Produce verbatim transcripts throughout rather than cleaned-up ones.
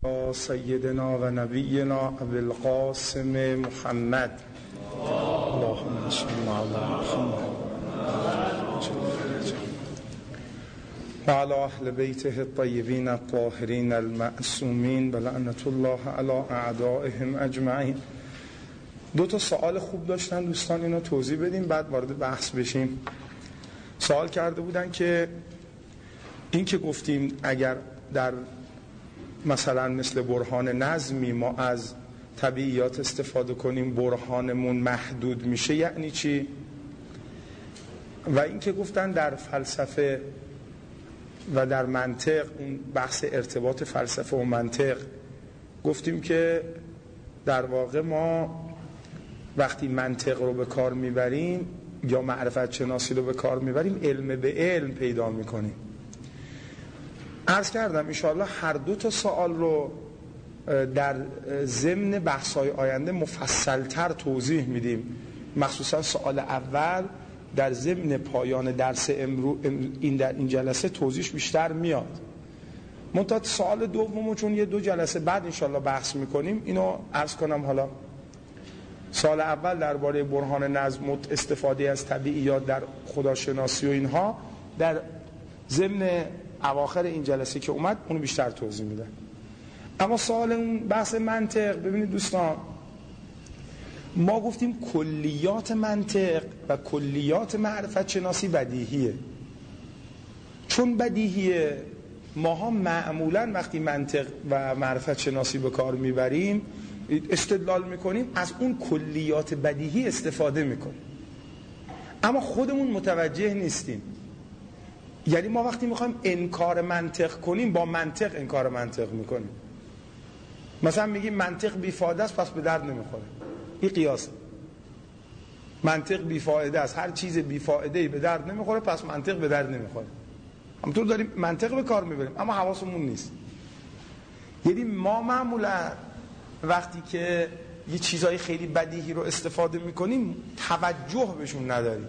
سیدنا و نبینا ابوالقاسم محمد اللهم صل علی محمد و علی اهل بیته الطیبین الطاهرین المعصومین و لعنت الله علی اعدائهم اجمعین. دو تا سوال خوب داشتن دوستان، اینو توضیح بدیم بعد وارد بحث بشیم. سوال کرده بودن که این که گفتیم اگر در مثلا مثل برهان نظمی ما از طبیعیات استفاده کنیم برهانمون محدود میشه، یعنی چی؟ و این که گفتن در فلسفه و در منطق، اون بحث ارتباط فلسفه و منطق، گفتیم که در واقع ما وقتی منطق رو به کار میبریم یا معرفت شناسی رو به کار میبریم علم به علم پیدا میکنیم. عرض کردم انشاءالله هر دو تا سوال رو در ضمن بحث‌های آینده مفصل‌تر توضیح میدیم، مخصوصا سوال اول در ضمن پایان درس امرو این در این جلسه توضیحش بیشتر میاد. منتها سوال دومو چون یه دو جلسه بعد انشاءالله بحث میکنیم اینو عرض کنم. حالا سوال اول درباره برهان نظم استفاده از طبیعیات در خداشناسی و اینها در ضمن اواخر این جلسه که اومد اونو بیشتر توضیح میدن. اما سوال اون بحث منطق، ببینید دوستان، ما گفتیم کلیات منطق و کلیات معرفت شناسی بدیهیه. چون بدیهیه ماها معمولا وقتی منطق و معرفت شناسی به کار میبریم استدلال میکنیم از اون کلیات بدیهی استفاده میکنیم، اما خودمون متوجه نیستیم. یعنی ما وقتی میخوایم انکار منطق کنیم با منطق انکار منطق میکنیم. مثلا میگیم منطق بیفایده است پس به درد نمیخوره، این قیاسه. منطق بیفایده است، هر چیز بیفایده‌ای به درد نمیخوره پس منطق به درد نمیخوره. همونطور داریم منطق به کار میبریم اما حواسمون نیست. یعنی ما معمولا وقتی که یه چیزای خیلی بدیهی رو استفاده میکنیم توجه بهشون نداریم.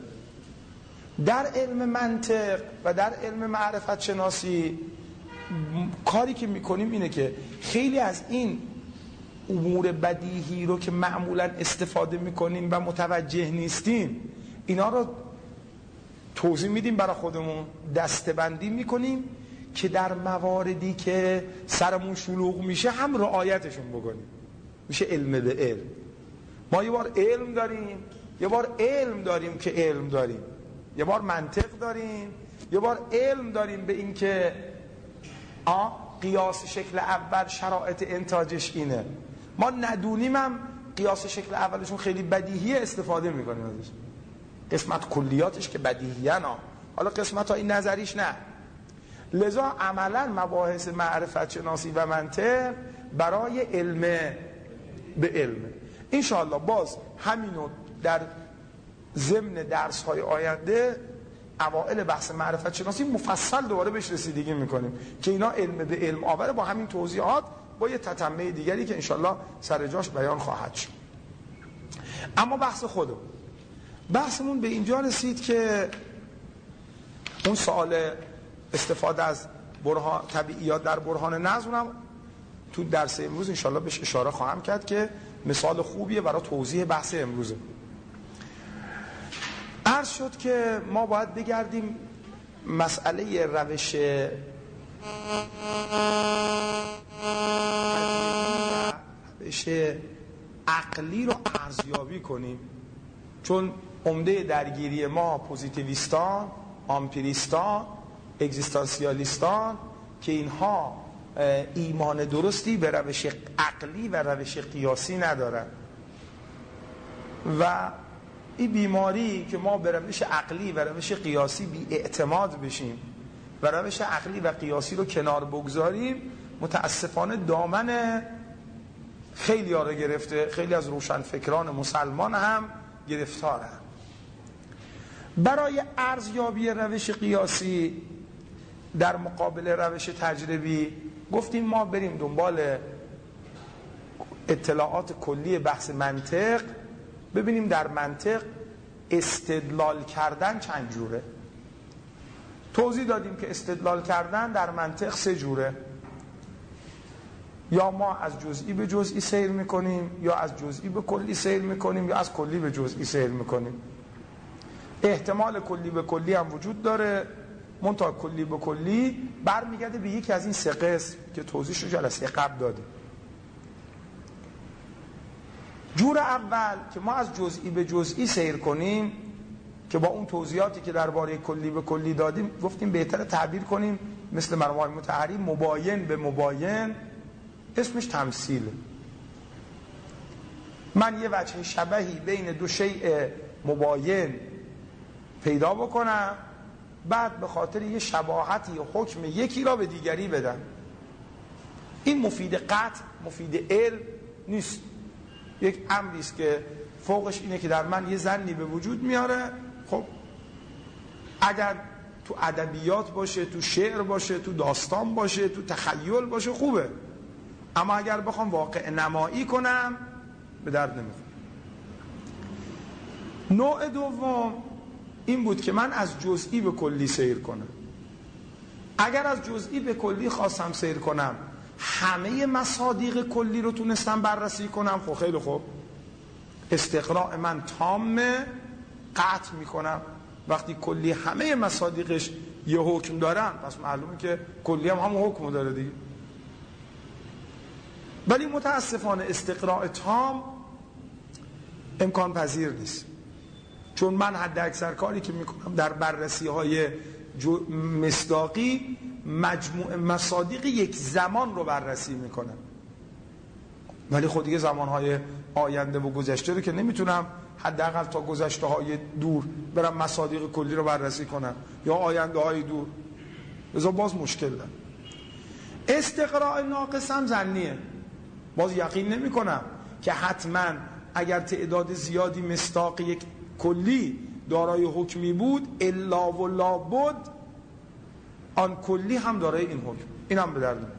در علم منطق و در علم معرفت شناسی کاری که میکنیم اینه که خیلی از این امور بدیهی رو که معمولا استفاده میکنیم و متوجه نیستیم اینا رو توضیح میدیم برای خودمون، دسته‌بندی میکنیم که در مواردی که سرمون شلوغ میشه هم رعایتشون بکنیم. میشه علم به علم. ما یه بار علم داریم، یه بار علم داریم که علم داریم، یه بار منطق داریم، یه بار علم داریم به این که آ قیاس شکل اول شرایط انتاجش اینه. ما ندونیم هم قیاس شکل اولشون خیلی بدیهیه استفاده میکنیم ازش. قسمت کلیاتش که بدیهیه ها، حالا قسمت های نظریش نه. لذا عملا مباحث معرفت شناسی و منطق برای علم به علم. انشاءالله باز همینو در ضمن درس های آینده اوائل بحث معرفت شناسی مفصل دوباره بهش رسیدگی میکنیم که اینا علم به علم آوره با همین توضیحات با یه تتمه دیگری که انشاءالله سر جاش بیان خواهد شد. اما بحث خودم بحثمون به اینجا رسید که اون سوال استفاده از برهان طبیعیات در برهان نظم هم تو درس امروز انشاءالله بهش اشاره خواهم کرد که مثال خوبیه برای توضیح بحث امروزه. عرض شد که ما باید بگردیم مسئله روش روش عقلی رو ارزیابی کنیم، چون عمده درگیری ما پوزیتیویستان، آمپیریستان، اگزیستانسیالیستان که اینها ایمان درستی به روش عقلی و روش قیاسی ندارن و این بیماری که ما به روش عقلی و روش قیاسی بی اعتماد بشیم و روش عقلی و قیاسی رو کنار بگذاریم متاسفانه دامن خیلی ها رو گرفته. خیلی از روشنفکران مسلمان هم گرفتارن. برای ارزیابی روش قیاسی در مقابل روش تجربی گفتیم ما بریم دنبال اطلاعات کلی بحث منطق، ببینیم در منطق استدلال کردن چند جوره. توضیح دادیم که استدلال کردن در منطق سه جوره. یا ما از جزئی به جزئی سیر میکنیم یا از جزئی به کلی سیر میکنیم یا از کلی به جزئی سیر میکنیم. احتمال کلی به کلی هم وجود داره، منتها کلی به کلی برمیگرده به یکی از این سه قسم که توضیحش رو جلسه قبل دادیم. جور اول که ما از جزئی به جزئی سیر کنیم که با اون توضیحاتی که درباره کلی به کلی دادیم گفتیم بهتره تعبیر کنیم مثل مرحوم مطهری مباین به مباین، اسمش تمثیله. من یه وجه شبهی بین دو شیء مباین پیدا بکنم، بعد به خاطر یه شباهتی حکم یکی را به دیگری بدم. این مفید قطع، مفید علم نیست، یک امری است که فوقش اینه که در من یه ظنی به وجود میاره. خب اگر تو ادبیات باشه، تو شعر باشه، تو داستان باشه، تو تخیل باشه خوبه، اما اگر بخوام واقع نمایی کنم به درد نمیخوره. نوع دوم این بود که من از جزئی به کلی سیر کنم. اگر از جزئی به کلی خواستم سیر کنم همه مصادیق کلی رو تونستم بررسی کنم، خب خیلی خوب، استقراء من تامه، قطع میکنم. وقتی کلی همه مصادیقش یه حکم دارن پس معلومه که کلی هم همون حکم داره دیگه. ولی متاسفانه استقراء تام امکان پذیر نیست، چون من حد اکثر کاری که میکنم در بررسی های مصداقی مجموع مصادیق یک زمان رو بررسی میکنم، ولی خود دیگه زمانهای آینده و گذشته رو که نمیتونم حداقل تا گذشته های دور برم مصادیق کلی رو بررسی کنم یا آینده های دور، لذا باز مشکل دارم. استقراء ناقص هم ظنیه، باز یقین نمی کنم که حتما اگر تعداد زیادی مصداق یک کلی دارای حکمی بود الا و لابد آن کلی هم دارای این حکم، این هم به درد نمی‌خوره.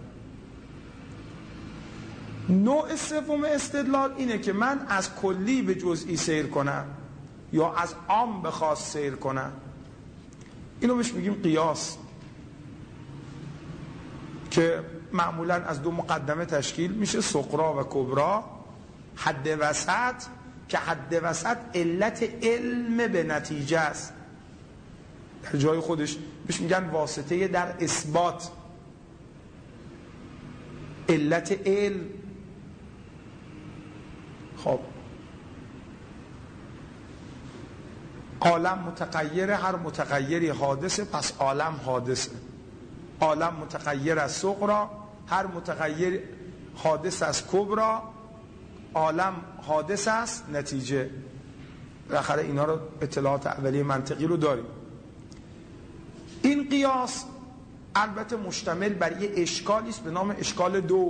نوع سوم استدلال اینه که من از کلی به جزئی سیر کنم یا از عام به خاص سیر کنم. اینو بهش میگیم قیاس که معمولا از دو مقدمه تشکیل میشه، صغرا و کبرا. حد وسط که حد وسط علت علم به نتیجه است، در جای خودش بهش میگن واسطه در اثبات، علت علم. خب عالم متغیر، هر متغیری حادثه، پس عالم حادثه. عالم متغیر از صغرا، هر متغیر حادث از کبرا، عالم حادث است نتیجه. بالاخره اینا رو اطلاعات اولیه منطقی رو داریم. این قیاس البته مشتمل بر یه اشکالی است به نام اشکال دور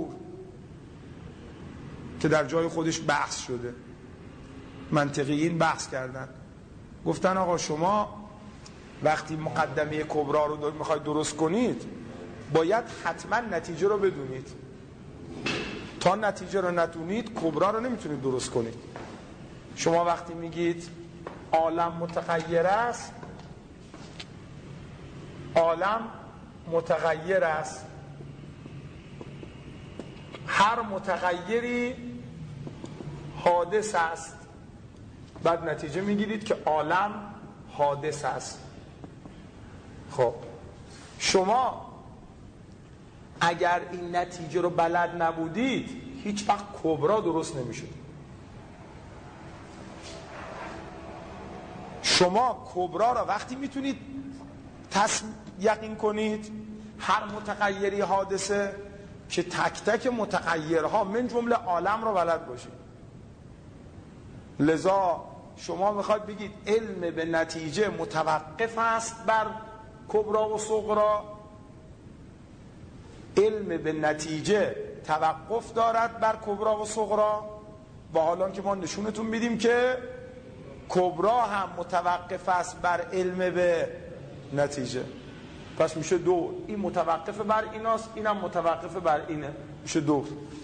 که در جای خودش بحث شده. منطقیین بحث کردن، گفتن آقا شما وقتی مقدمه کبرا رو میخواید درست کنید باید حتما نتیجه رو بدونید، تا نتیجه رو ندونید کبرا رو نمیتونید درست کنید. شما وقتی میگید عالم متغیر است، عالم متغیر است، هر متغیری حادث است، بعد نتیجه میگیرید که عالم حادث است. خب شما اگر این نتیجه رو بلد نبودید هیچ وقت کبرا درست نمیشد. شما کبرا را وقتی میتونید تص... یقین کنید هر متغیری حادثه که تک تک متغیرها من جمله عالم رو بلد باشید. لذا شما میخواید بگید علم به نتیجه متوقف است بر کبرا و صغرا، علم به نتیجه توقف دارد بر کبرا و صغرا، و حالا که ما نشونتون میدیم که کبرا هم متوقف است بر علم به نتیجه، پس میشه دو. این متوقف بر ایناست، اینم متوقف بر اینه، میشه دو.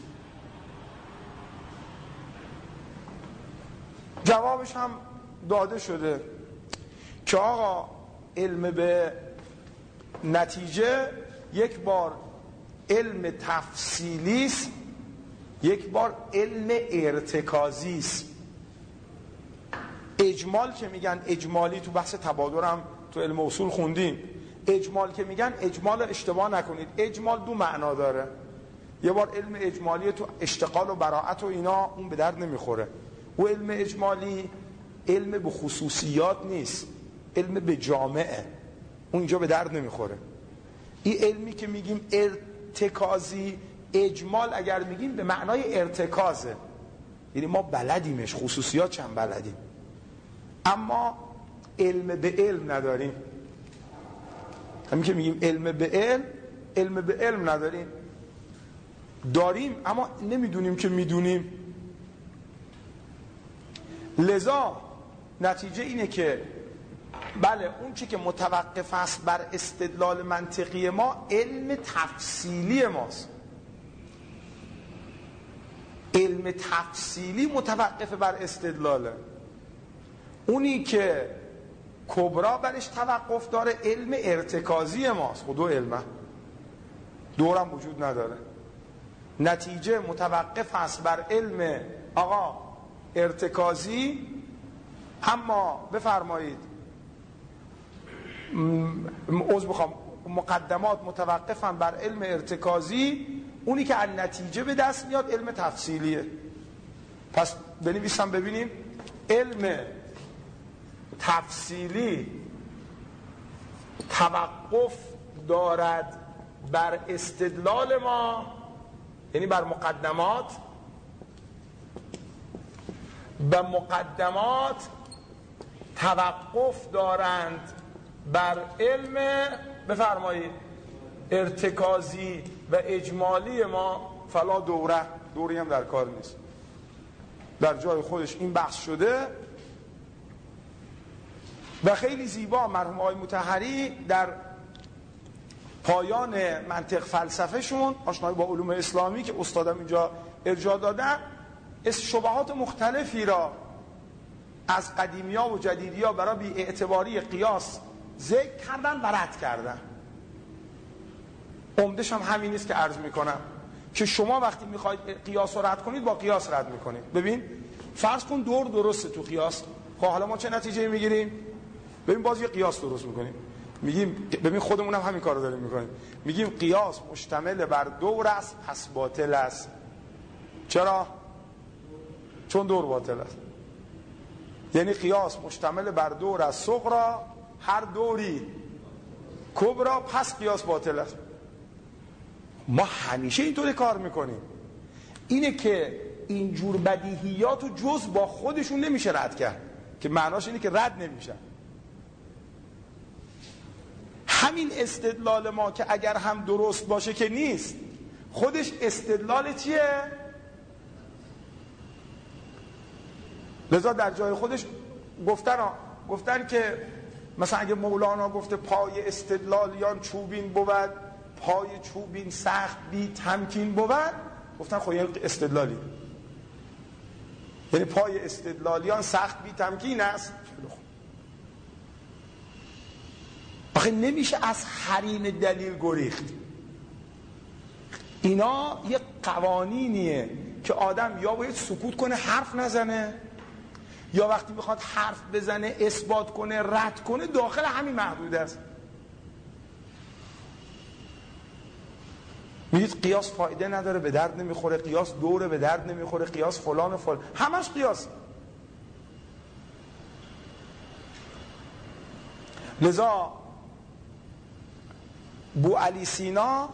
جوابش هم داده شده که آقا علم به نتیجه یک بار علم تفصیلی است یک بار علم ارتکازی است. اجمال که میگن اجمالی، تو بحث تبادر هم تو علم اصول خوندیم، اجمال که میگن اجمال اشتباه نکنید، اجمال دو معنا داره. یه بار علم اجمالی تو اشتغال و براعت و اینا اون به درد نمیخوره. او علم اجمالی علم به خصوصیات نیست، علم به جامعه، اون اینجا به درد نمیخوره. این علمی که میگیم ارتکازی، اجمال اگر میگیم به معنای ارتکازه، یعنی ما بلدیمش، خصوصیات چند بلدیم، اما علم به علم نداریم. همین که میگیم علم به علم، علم به علم نداریم، داریم اما نمیدونیم که میدونیم. لذا نتیجه اینه که بله اون چی که متوقف است بر استدلال منطقی ما علم تفصیلی ماست. علم تفصیلی متوقف بر استدلاله. اونی که کبرا برش توقف داره علم ارتکازی ماست. خود دو علمه، دورم وجود نداره. نتیجه متوقف است بر علم آقا ارتکازی، اما بفرمایید عذر بخوام مقدمات متوقفن بر علم ارتکازی، اونی که از نتیجه به دست میاد علم تفصیلیه. پس بنویسم ببینیم، علم تفصیلی توقف دارد بر استدلال ما، یعنی بر مقدمات، و مقدمات توقف دارند بر علم بفرمایید ارتکازی و اجمالی ما. فلا دوره، دوری هم در کار نیست، در جای خودش این بحث شده. و خیلی زیبا مرحوم آقای مطهری در پایان منطق فلسفه شون، آشنایی با علوم اسلامی که استادم اینجا ارجاع دادن، شبهات مختلفی را از قدیمیا و جدیدیا برای بی اعتباری قیاس ذکر کردن و رد کردن. عمدش هم همین نیست که عرض میکنم که شما وقتی میخواید قیاس رو رد کنید با قیاس رد میکنید. ببین فرض کن دور درسته تو قیاس، خب حالا ما چه نتیجه میگیریم؟ ببین باز یه قیاس درست میکنیم، میگیم ببین خودمون هم همین کارو داریم میکنیم، میگیم قیاس مشتمل بر دور است پس باطل است. چرا؟ چون دور باطل است. یعنی قیاس مشتمل بر دور از صغرا، هر دوری کبرا، پس قیاس باطل است. ما همیشه اینطوری کار میکنیم. اینه که اینجور بدیهیات و جز با خودشون نمیشه رد کرد، که معناش اینه که رد نمیشه. همین استدلال ما که اگر هم درست باشه که نیست، خودش استدلال چیه؟ لذا در جای خودش گفتن گفتن که مثلا اگه مولانا گفته پای استدلالیان چوبین بود، پای چوبین سخت بی تمکین بود، گفتن خب این استدلالی، یعنی پای استدلالیان سخت بی تمکین است. آخه نمیشه از حریم دلیل گریخت. اینا یه قوانینیه که آدم یا باید سکوت کنه حرف نزنه، یا وقتی میخواد حرف بزنه اثبات کنه رد کنه داخل همین محدود است. میگید قیاس فایده نداره، به درد نمیخوره، قیاس دوره به درد نمیخوره، قیاس فلان و فلان، همش قیاس. لذا بو علی سینا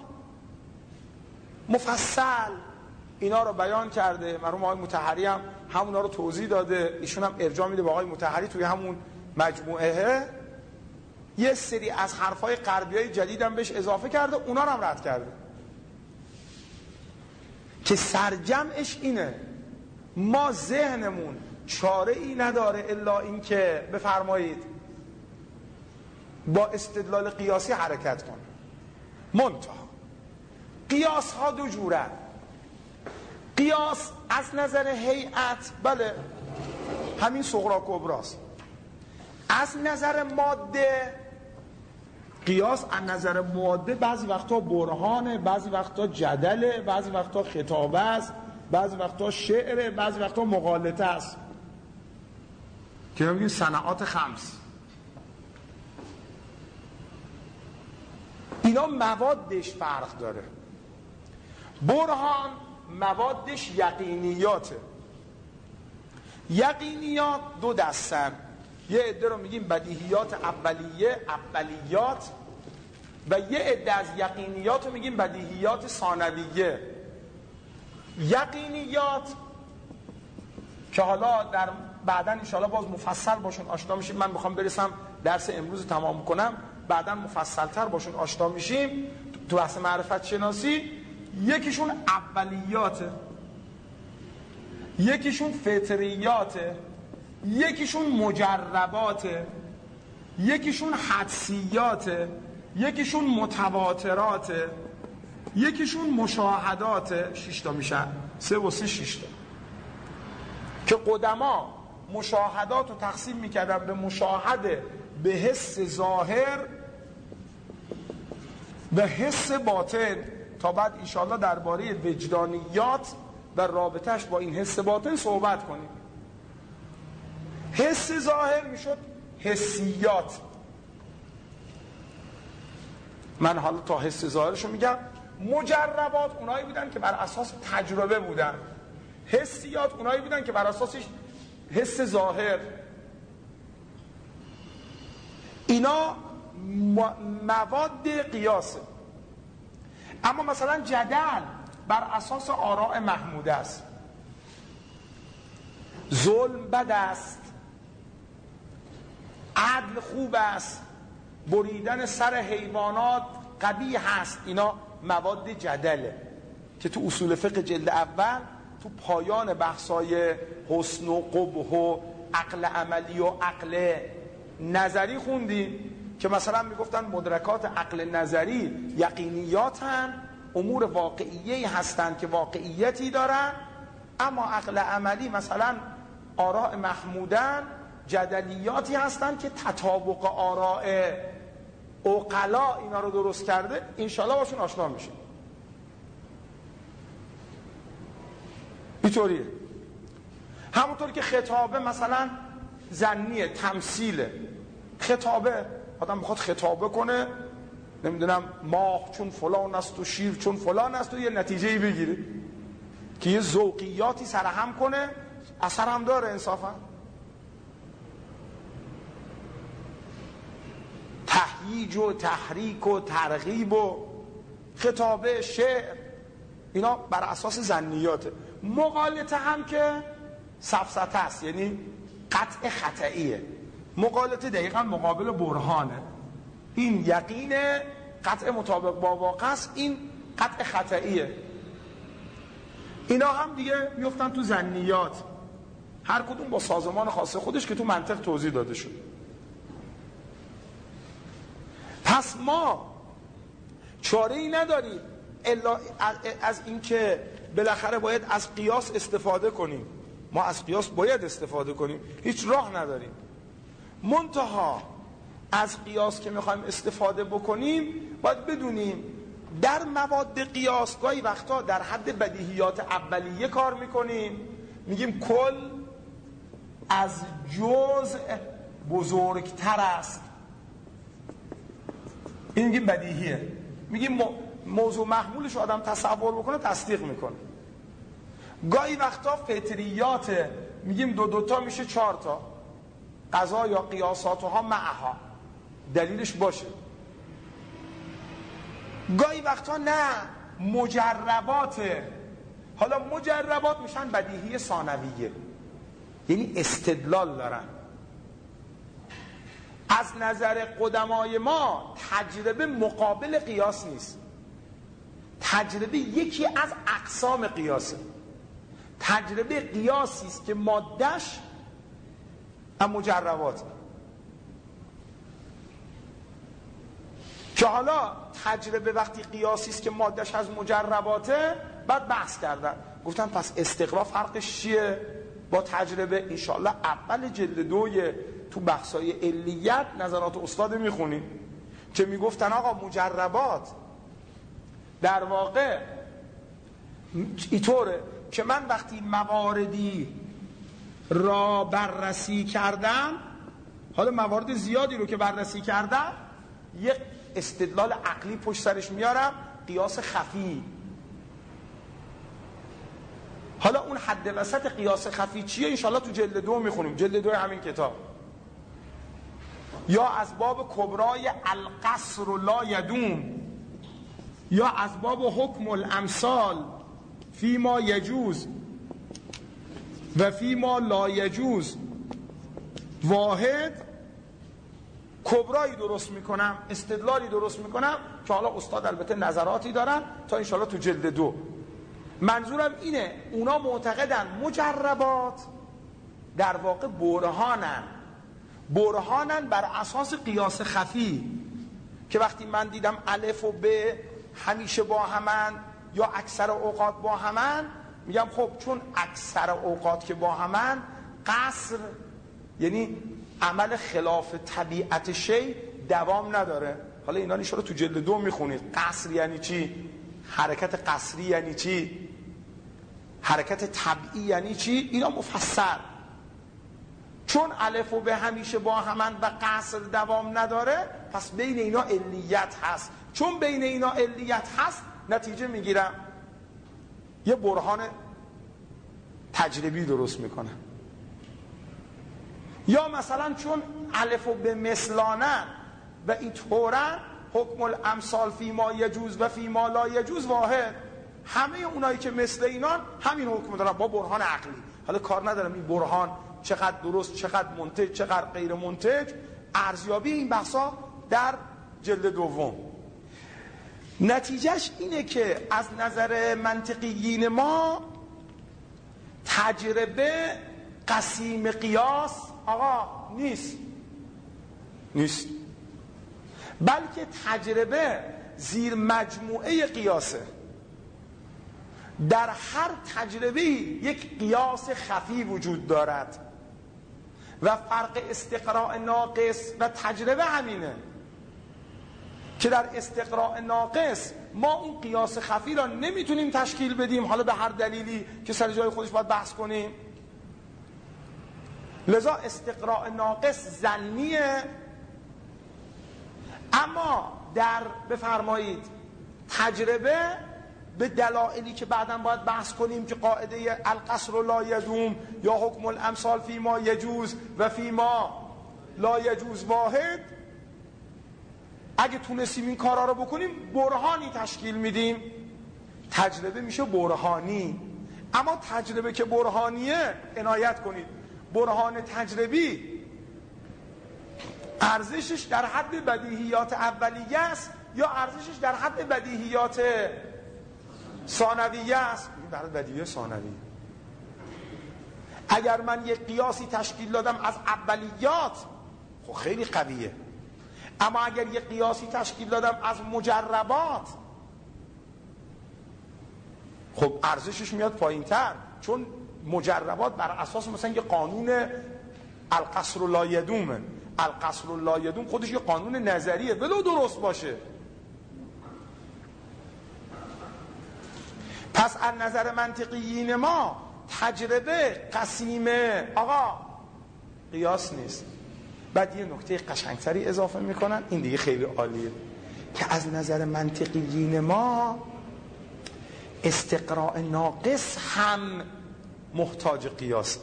مفصل اینا رو بیان کرده، مرحوم آقای مطهری هم همونا رو توضیح داده، ایشون هم ارجاع میده به آقای مطهری توی همون مجموعه. یه سری از حرفای غربیای جدید هم بهش اضافه کرده، اونا رو هم رد کرده، که سرجمعش اینه ما ذهنمون چاره ای نداره الا این که بفرمایید با استدلال قیاسی حرکت کن. منتها قیاس ها دو جوره. قیاس از نظر هیئت بله همین صغرا کبراست. از نظر ماده قیاس از نظر ماده بعضی وقتا برهانه، بعضی وقتا جدله، بعضی وقتا خطابه است، بعضی وقتا شعره، بعضی وقتا مغالطه است که میگیم صنعات خمس. اینا موادش فرق داره. برهان موادش یقینیاته. یقینیات دو دستن، یه عده رو میگیم بدیهیات اولیه، اولیات، و یه عده از یقینیات رو میگیم بدیهیات ثانویه. یقینیات که حالا در بعداً انشاءالله باز مفصل باشون آشنا میشیم، من میخوام برسم درس امروز تمام کنم، بعداً مفصلتر باشون آشنا میشیم تو بحث معرفت شناسی. یکیشون اولیاته، یکیشون فطریاته، یکیشون مجرباته، یکیشون حدسیاته، یکیشون متواتراته، یکیشون مشاهداته. شش تا میشن، سه و سه شش تا، که قدما مشاهدات رو تقسیم میکردن به مشاهده به حس ظاهر و حس باطن، تا بعد انشاءالله درباره وجدانیات و رابطهش با این حس باطن صحبت کنیم. حس ظاهر میشد حسیات. من حالا تا حس ظاهرشو میگم. مجربات اونایی بودن که بر اساس تجربه بودن. حسیات اونایی بودن که بر اساسش حس ظاهر. اینا مواد قیاسه. اما مثلا جدل بر اساس آراء محموده است. ظلم بد است، عدل خوب است، بریدن سر حیوانات قبیح است. اینا مواد جدله که تو اصول فقه جلد اول تو پایان بحثای حسن و قبح و عقل عملی و عقل نظری خوندیم که مثلا میگفتن مدرکات عقل نظری یقینیاتن، امور واقعیه‌ای هستند که واقعیتی دارن، اما عقل عملی مثلا آراء محمودن جدلیاتی هستند که تطابق آراء عقلا اینا رو درست کرده. انشالله باشون آشنا میشه. اینطوریه. همونطور که خطابه مثلا ظنیه، تمثیله. خطابه آدم میخواد خطابه کنه، نمیدونم ماه چون فلان است و شیر چون فلان است و یه نتیجه‌ای بگیره که یه ذوقیاتی سرهم کنه، اثر هم داره انصافا. تهییج و تحریک و ترغیب و خطابه، شعر، اینا بر اساس ظنیاته. مغالطه هم که سفسطه است، یعنی قطع خطئیه. مغالطه دقیقا مقابل برهانه. این یقینه، قطع مطابق با واقع است، این قطع خطئیه. اینا هم دیگه میفتن تو ظنیات، هر کدوم با سازمان خاص خودش که تو منطق توضیح داده شد. پس ما چاره ای نداریم الا از این که بالاخره باید از قیاس استفاده کنیم. ما از قیاس باید استفاده کنیم، هیچ راه نداریم. منتها از قیاس که میخوایم استفاده بکنیم باید بدونیم در مواد قیاس گاهی وقتا در حد بدیهیات اولیه کار میکنیم، میگیم کل از جزء بزرگتر است. این میگیم بدیهیه. میگیم موضوع محمولش آدم تصور بکنه تصدیق میکنه. گاهی وقتا فطریاته، میگیم دو دوتا میشه چهار تا، قضا یا قیاساتها معها، دلیلش باشه. گاهی وقتا نه، مجرباته. حالا مجربات میشن بدیهی ثانویه، یعنی استدلال دارن. از نظر قدمای ما تجربه مقابل قیاس نیست. تجربه یکی از اقسام قیاسه. تجربه قیاسی است که مادهش هم مجربات، که حالا تجربه وقتی قیاسی است که مادهش از مجرباته، بعد بحث کردن گفتن پس استقرا فرقش چیه با تجربه؟ انشاءالله اول جلد دوی تو بحثای علیت نظرات استاد میخونیم که میگفتن آقا مجربات در واقع اینطوره که من وقتی مواردی را بررسی کردم، حالا موارد زیادی رو که بررسی کردم، یک استدلال عقلی پشت سرش میارم، قیاس خفی. حالا اون حد وسط قیاس خفی چیه؟ انشالله تو جلد دو میخونیم، جلد دو همین کتاب. یا از باب کبرای القصر لا یدوم، یا از باب حکم الامثال فی ما یجوز و فی ما لا یجوز واحد، کبرایی درست میکنم، استدلالی درست میکنم که حالا استاد البته نظراتی دارن تا انشالله تو جلد دو. منظورم اینه اونا معتقدن مجربات در واقع برهانن، برهانن بر اساس قیاس خفی، که وقتی من دیدم الف و ب همیشه با همن یا اکثر اوقات با همن، میگم خب چون اکثر اوقات که با همن، قصر یعنی عمل خلاف طبیعت شی دوام نداره. حالا اینا نشه رو تو جلد دو میخونید. قصر یعنی چی؟ حرکت قصری یعنی چی؟ حرکت طبیعی یعنی چی؟ اینا مفصل. چون الف و به همیشه با همن و قصر دوام نداره، پس بین اینا علیت هست. چون بین اینا علیت هست، نتیجه میگیرم یه برهان تجربی درست میکنم. یا مثلا چون الف و به مثلانن و این طورن، حکم الامثال فی ما یجوز و فی ما لا یجوز واحد، همه اونایی که مثل اینان همین حکم دارن با برهان عقلی. حالا کار ندارم این برهان چقدر درست، چقدر منتج، چقدر غیر منتج، ارزیابی این بحثا در جلد دوم. نتیجهش اینه که از نظر منطقیین ما تجربه قسیم قیاس آقا نیست نیست بلکه تجربه زیر مجموعه قیاسه. در هر تجربه یک قیاس خفی وجود دارد و فرق استقراء ناقص و تجربه همینه که در استقراء ناقص ما اون قیاس خفی را نمیتونیم تشکیل بدیم، حالا به هر دلیلی که سر جای خودش باید بحث کنیم. لذا استقراء ناقص ظنیه، اما در بفرمایید تجربه به دلایلی که بعداً باید بحث کنیم که قاعده القصر لا یدوم یا حکم الامثال فی ما یجوز و فی ما لا یجوز واحد، اگه تونستیم این کارا رو بکنیم برهانی تشکیل میدیم، تجربه میشه برهانی. اما تجربه که برهانیه، عنایت کنید، برهان تجربی ارزشش در حد بدیهیات اولیه است یا ارزشش در حد بدیهیات ثانویه است؟ در حد بدیهیات ثانویه. اگر من یک قیاسی تشکیل دادم از اولیات، خب خیلی قویه. اما اگر یک قیاسی تشکیل دادم از مجربات، خب ارزشش میاد پایین تر، چون مجربات بر اساس مثلا یه قانون القصر لا یدومه. القصر لا یدوم خودش یه قانون نظریه ولو درست باشه. پس از نظر منطقیین ما تجربه قسیمه آقا قیاس نیست. بعد یه نکته قشنگتری اضافه میکنن، این دیگه خیلی عالیه، که از نظر منطقیین ما استقراء ناقص هم محتاج قیاسه.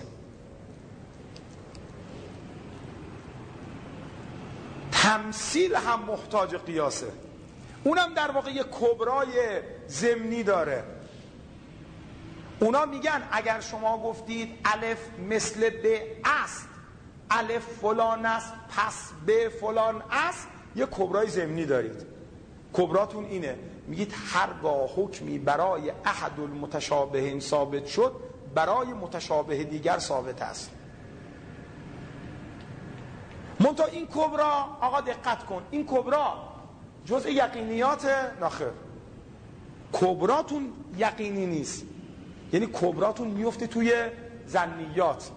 تمثیل هم محتاج قیاسه. اونم در واقع یه کبرای ضمنی داره. اونا میگن اگر شما گفتید الف مثل ب است، الف فلان است پس ب فلان است، یه کبرای ضمنی دارید. کبراتون اینه، میگید هرگاه حکمی برای احد المتشابهین ثابت شد، برای متشابه دیگر ثابت است. منتها این کبرا آقا دقت کن، این کبرا جزء یقینیات ناخر. کبراتون یقینی نیست، یعنی کبراتون میفته توی ظنیات،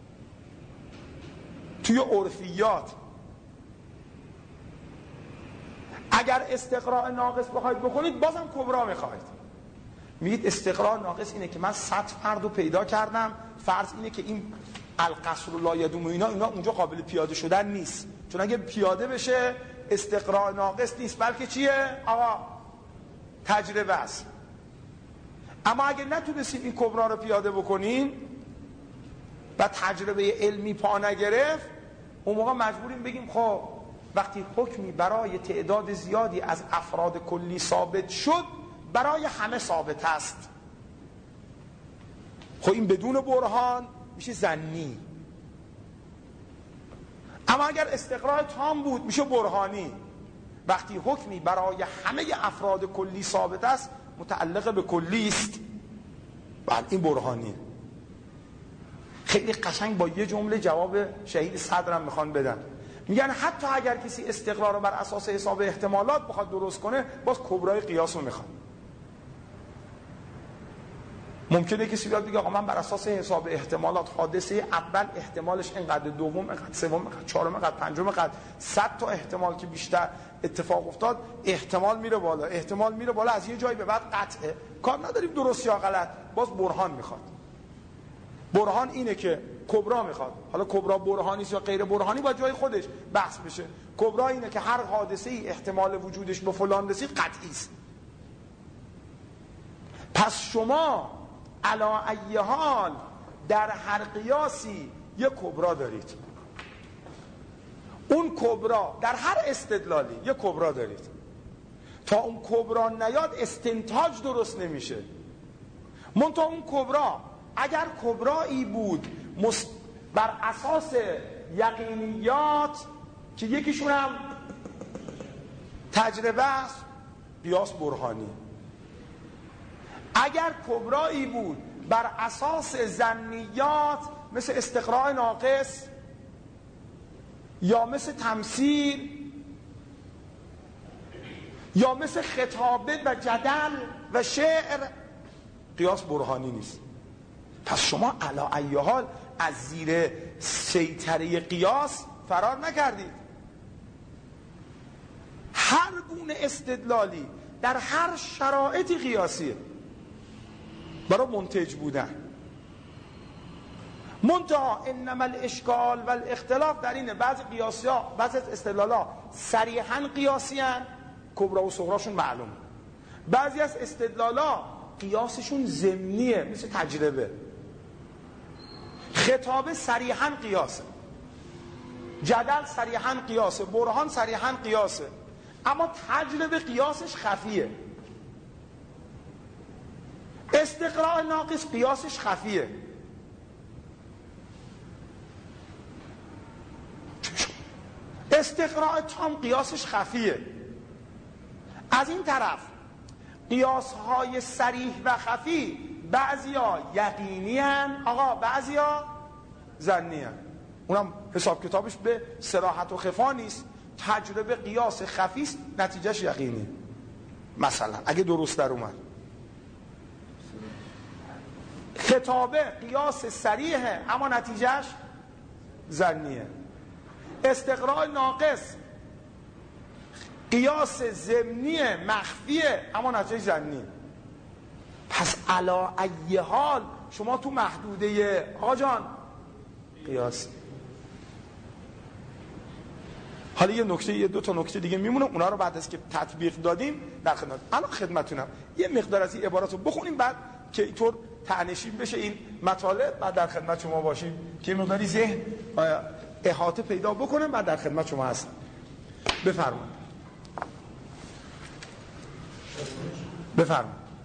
توی عرفیات. اگر استقراء ناقص بخواید بکنید بازم کبرا میخواید. میگید استقرار ناقص اینه که من صد فرد رو پیدا کردم، فرض اینه که این القصر و لا یدوم و اینا اینا اونجا قابل پیاده شدن نیست، چون اگه پیاده بشه استقرار ناقص نیست، بلکه چیه؟ آقا تجربه است. اما اگه نتونستیم این کبرا رو پیاده بکنین و تجربه علمی پا نگرفت، اون موقع مجبوریم بگیم خب وقتی حکمی برای تعداد زیادی از افراد کلی ثابت شد، برای همه ثابت است. خب این بدون برهان میشه ظنی. اما اگر استقرار تام بود میشه برهانی. وقتی حکمی برای همه افراد کلی ثابت است، متعلق به کلی است، بعد این برهانیه. خیلی قشنگ با یه جمله جواب شهید صدرم میخوان بدن. میگن حتی اگر کسی استقرار رو بر اساس حساب احتمالات بخواد درست کنه، باز کبرای قیاس رو میخواد. ممکنه کسی بیاد بگه آقا من بر اساس حساب احتمالات حادثه اول احتمالش اینقدر، دوم اینقدر، سوم اینقدر، چهارم اینقدر، پنجم اینقدر، صد تا احتمال که بیشتر اتفاق افتاد، احتمال میره بالا، احتمال میره بالا، از یه جایی به بعد قطعه. کار نداریم درست یا غلط، باز برهان میخواد. برهان اینه که کبرا میخواد. حالا کبرا برهانی یا غیر برهانی با جای خودش بحث بشه. کبرا اینه که هر حادثه ای احتمال وجودش به فلان رسید قطعی است. پس شما علی ای حال در هر قیاسی یک کبرا دارید. اون کبرا در هر استدلالی یک کبرا دارید. تا اون کبرا نیاد استنتاج درست نمیشه. منتها اون کبرا اگر کبرایی بود مست... بر اساس یقینیات که یکیشون هم تجربه است، قیاس برهانی. اگر کبرایی بود بر اساس ظنیات مثل استقراء ناقص یا مثل تمثیل یا مثل خطابه و جدل و شعر، قیاس برهانی نیست. پس شما علی ای حال از زیر سیطره قیاس فرار نکردید. هر گونه استدلالی در هر شرایطی قیاسیه برای منتج بودن. منتها انما الاشکال و الاختلاف در اینه بعضی قیاسی ها، بعضی استدلال ها صریحاً قیاسی هن، کبرا و صغراشون معلوم. بعضی از استدلال ها قیاسشون ضمنیه، مثل تجربه. خطابه صریحاً قیاسه، جدل صریحاً قیاسه، برهان صریحاً قیاسه، اما تجربه قیاسش خفیه. استقراء ناقص قیاسش خفیه. استقراء تام قیاسش خفیه. از این طرف قیاس‌های صریح و خفی بعضیا یقینی هن آقا، بعضیا ظنی هن. اونم حساب کتابش به صراحت و خفا نیست. تجربه قیاس خفی است، نتیجهش یقینی. مثلا اگه درست در اومد. خطابه قیاس صریحه اما نتیجهش ظنیه. استقراء ناقص قیاس ضمنی مخفیه اما نتیجه ظنیه. پس علی ای حال شما تو محدوده آقا جان قیاس. حالا یه نکته، یه دو تا نکته دیگه میمونه، اونا رو بعد از که تطبیق دادیم در خدمت. الان خدمتتونم یه مقدار از این عبارات رو بخونیم، بعد که اینطور تعنیشیم بشه این مطالب، بعد در خدمت شما باشیم که مقداری ذهن احاطه پیدا بکنم، بعد در خدمت شما هستم. بفرمایید بفرمایید.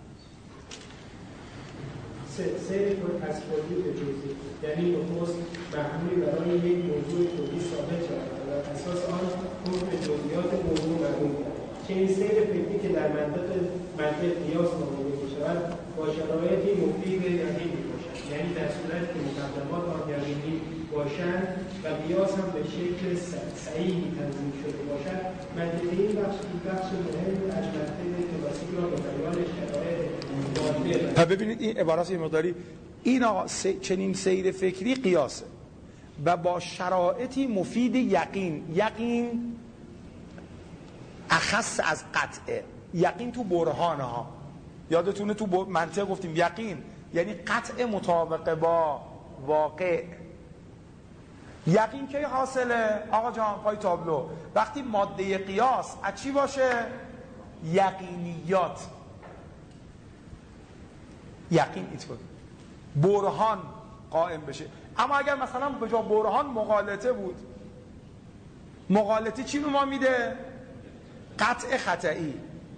سیر تصویری به جزئی، یعنی نخست محمولی برای یک موضوع کلی ثابت شود و بر اساس آن حکم جزئیات موضوع معلوم کرد. چنین سیر فکری که در منطق منطق قیاس نامیده می‌شود با شرایطی مفید یقین می‌باشد، یعنی در صورتی که مقدمات آن یقینی باشند و قیاس هم به شکل صحیحی تنظیم شده باشد. منطقی این بخش این بخش مهم از منطق کلاسیک را به بیان شرایط تا ببینید این عبارات یه مقداری این آقا چنین سیر فکری قیاسه و با شرایطی مفید یقین. یقین اخص از قطعه، یقین تو برهانه ها. یادتونه تو منطق گفتیم یقین یعنی قطع مطابقه با واقع. یقین کی حاصله؟ آقا جان پای تابلو وقتی ماده قیاس از چی باشه؟ یقینیات. یقین اینطور برهان قائم بشه. اما اگر مثلا به جا برهان مغالطه بود، مغالطه چی به ما میده؟ قطع خطئی.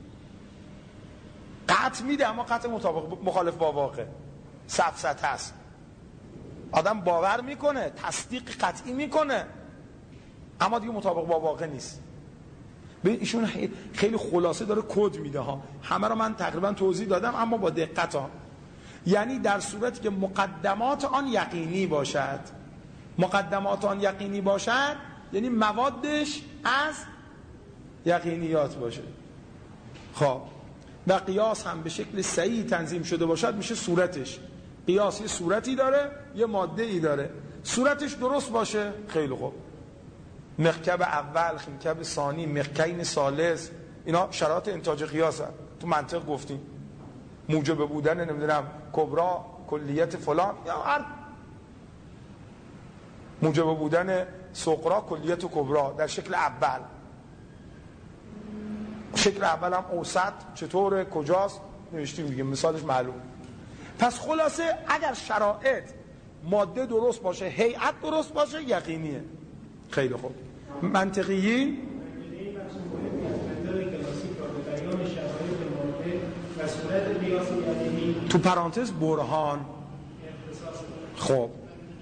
قطع میده اما قطع مطابق مخالف با واقع سفسطه است. آدم باور میکنه، تصدیق قطعی میکنه، اما دیگه مطابق با واقع نیست. ببین ایشون خیلی خلاصه داره کد میده ها، همه رو من تقریبا توضیح دادم اما با دقت ها. یعنی در صورتی که مقدمات آن یقینی باشد، مقدمات آن یقینی باشد یعنی موادش از یقینیات باشه. خب و قیاس هم به شکل صحیح تنظیم شده باشد میشه صورتش. قیاس یه صورتی داره، یه ماده ای داره، صورتش درست باشه خیلی خوب. مخکب اول، مخکب ثانی، مخکین ثالث، اینا شرایط انتاج قیاس هست. تو منطق گفتیم موجب بودن نمیدونم کبرا کلیت فلان، یا هر موجب بودن سقرا کلیت و کبرا در شکل اول. شکل اول هم اوسط چطوره کجاست نوشتیم دیگه، مثالش معلوم. پس خلاصه اگر شرایط ماده درست باشه، هیئت درست باشه، یقینیه. خیلی خوب. منطقیین تو پرانتز برهان. خب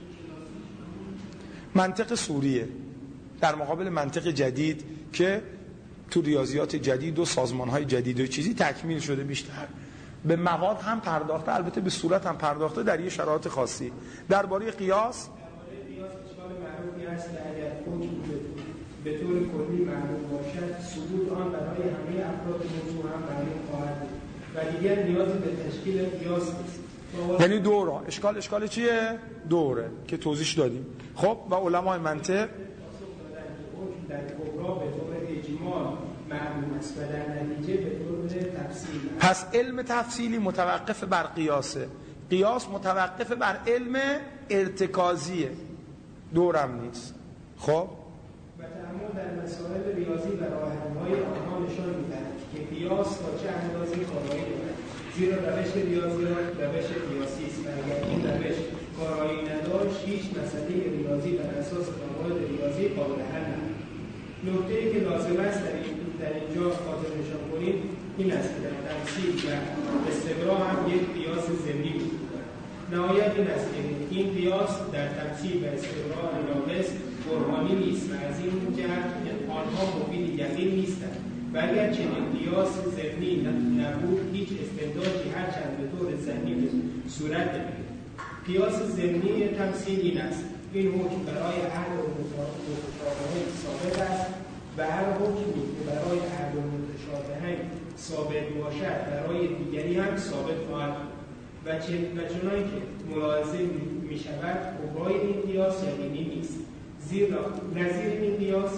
منطق سوریه در مقابل منطق جدید که تو ریاضیات جدید و سازمان‌های جدید و چیزی تکمیل شده، بیشتر به مواد هم پرداخته، البته به صورت هم پرداخته در یه شرایط خاصی. درباره قیاس درباره قیاس اشکال معروفی هست که اگر حکم به طور کلی معلوم باشد، ثبوت آن برای همه افراد موضوع هم معلوم خواهد بود و دیگر نیازی به تشکیل قیاس نیست. یعنی دوره. اشکال اشکال چیه؟ دوره که توضیح دادیم. خب و علمای منطق در کبرا به طور اجمال معلوم است و در نتیجه به طور تفصیل. پس علم تفصیلی متوقف بر قیاسه، قیاس متوقف بر علم ارتکازیه، دورم نیست. خب و تأمل در مسائل ریاضی و راه حل‌های آنها نشان می‌دهد که قیاس تا چه اندازه کارایی دارد، زیرا روش ریاضیات روش قیاسی است و اگر این روش کارایی نداشت هیچ مسئله ریاضی بر اساس قواعد ریاضی قابل حل نبود. نکته‌ای که لازم است در این در اینجا خاطر نشان کنیم این است که در تمثیل و استقرا هم یک قیاس ضمنی وجود دارد. نهایت این است که این قیاس در تمثیل و استقرا ناقص برهانی نیست و از این جهت آنها مفید یقین نیستند و اگر چنین قیاس ضمنی نبود هیچ استنتاجی هرچند به طور ذهنی به صورت نمی‌گیرد. قیاس ضمنی تمثیل این است: این حکم برای اهل متشابهین ثابت است و هر حکمی که برای اهل متشابهین ثابت باشد برای دیگری هم ثابت خواهد بود و چنانکه که ملاحظه می شود قوای این قیاس یقینی نیست، زیرا نظیر این قیاس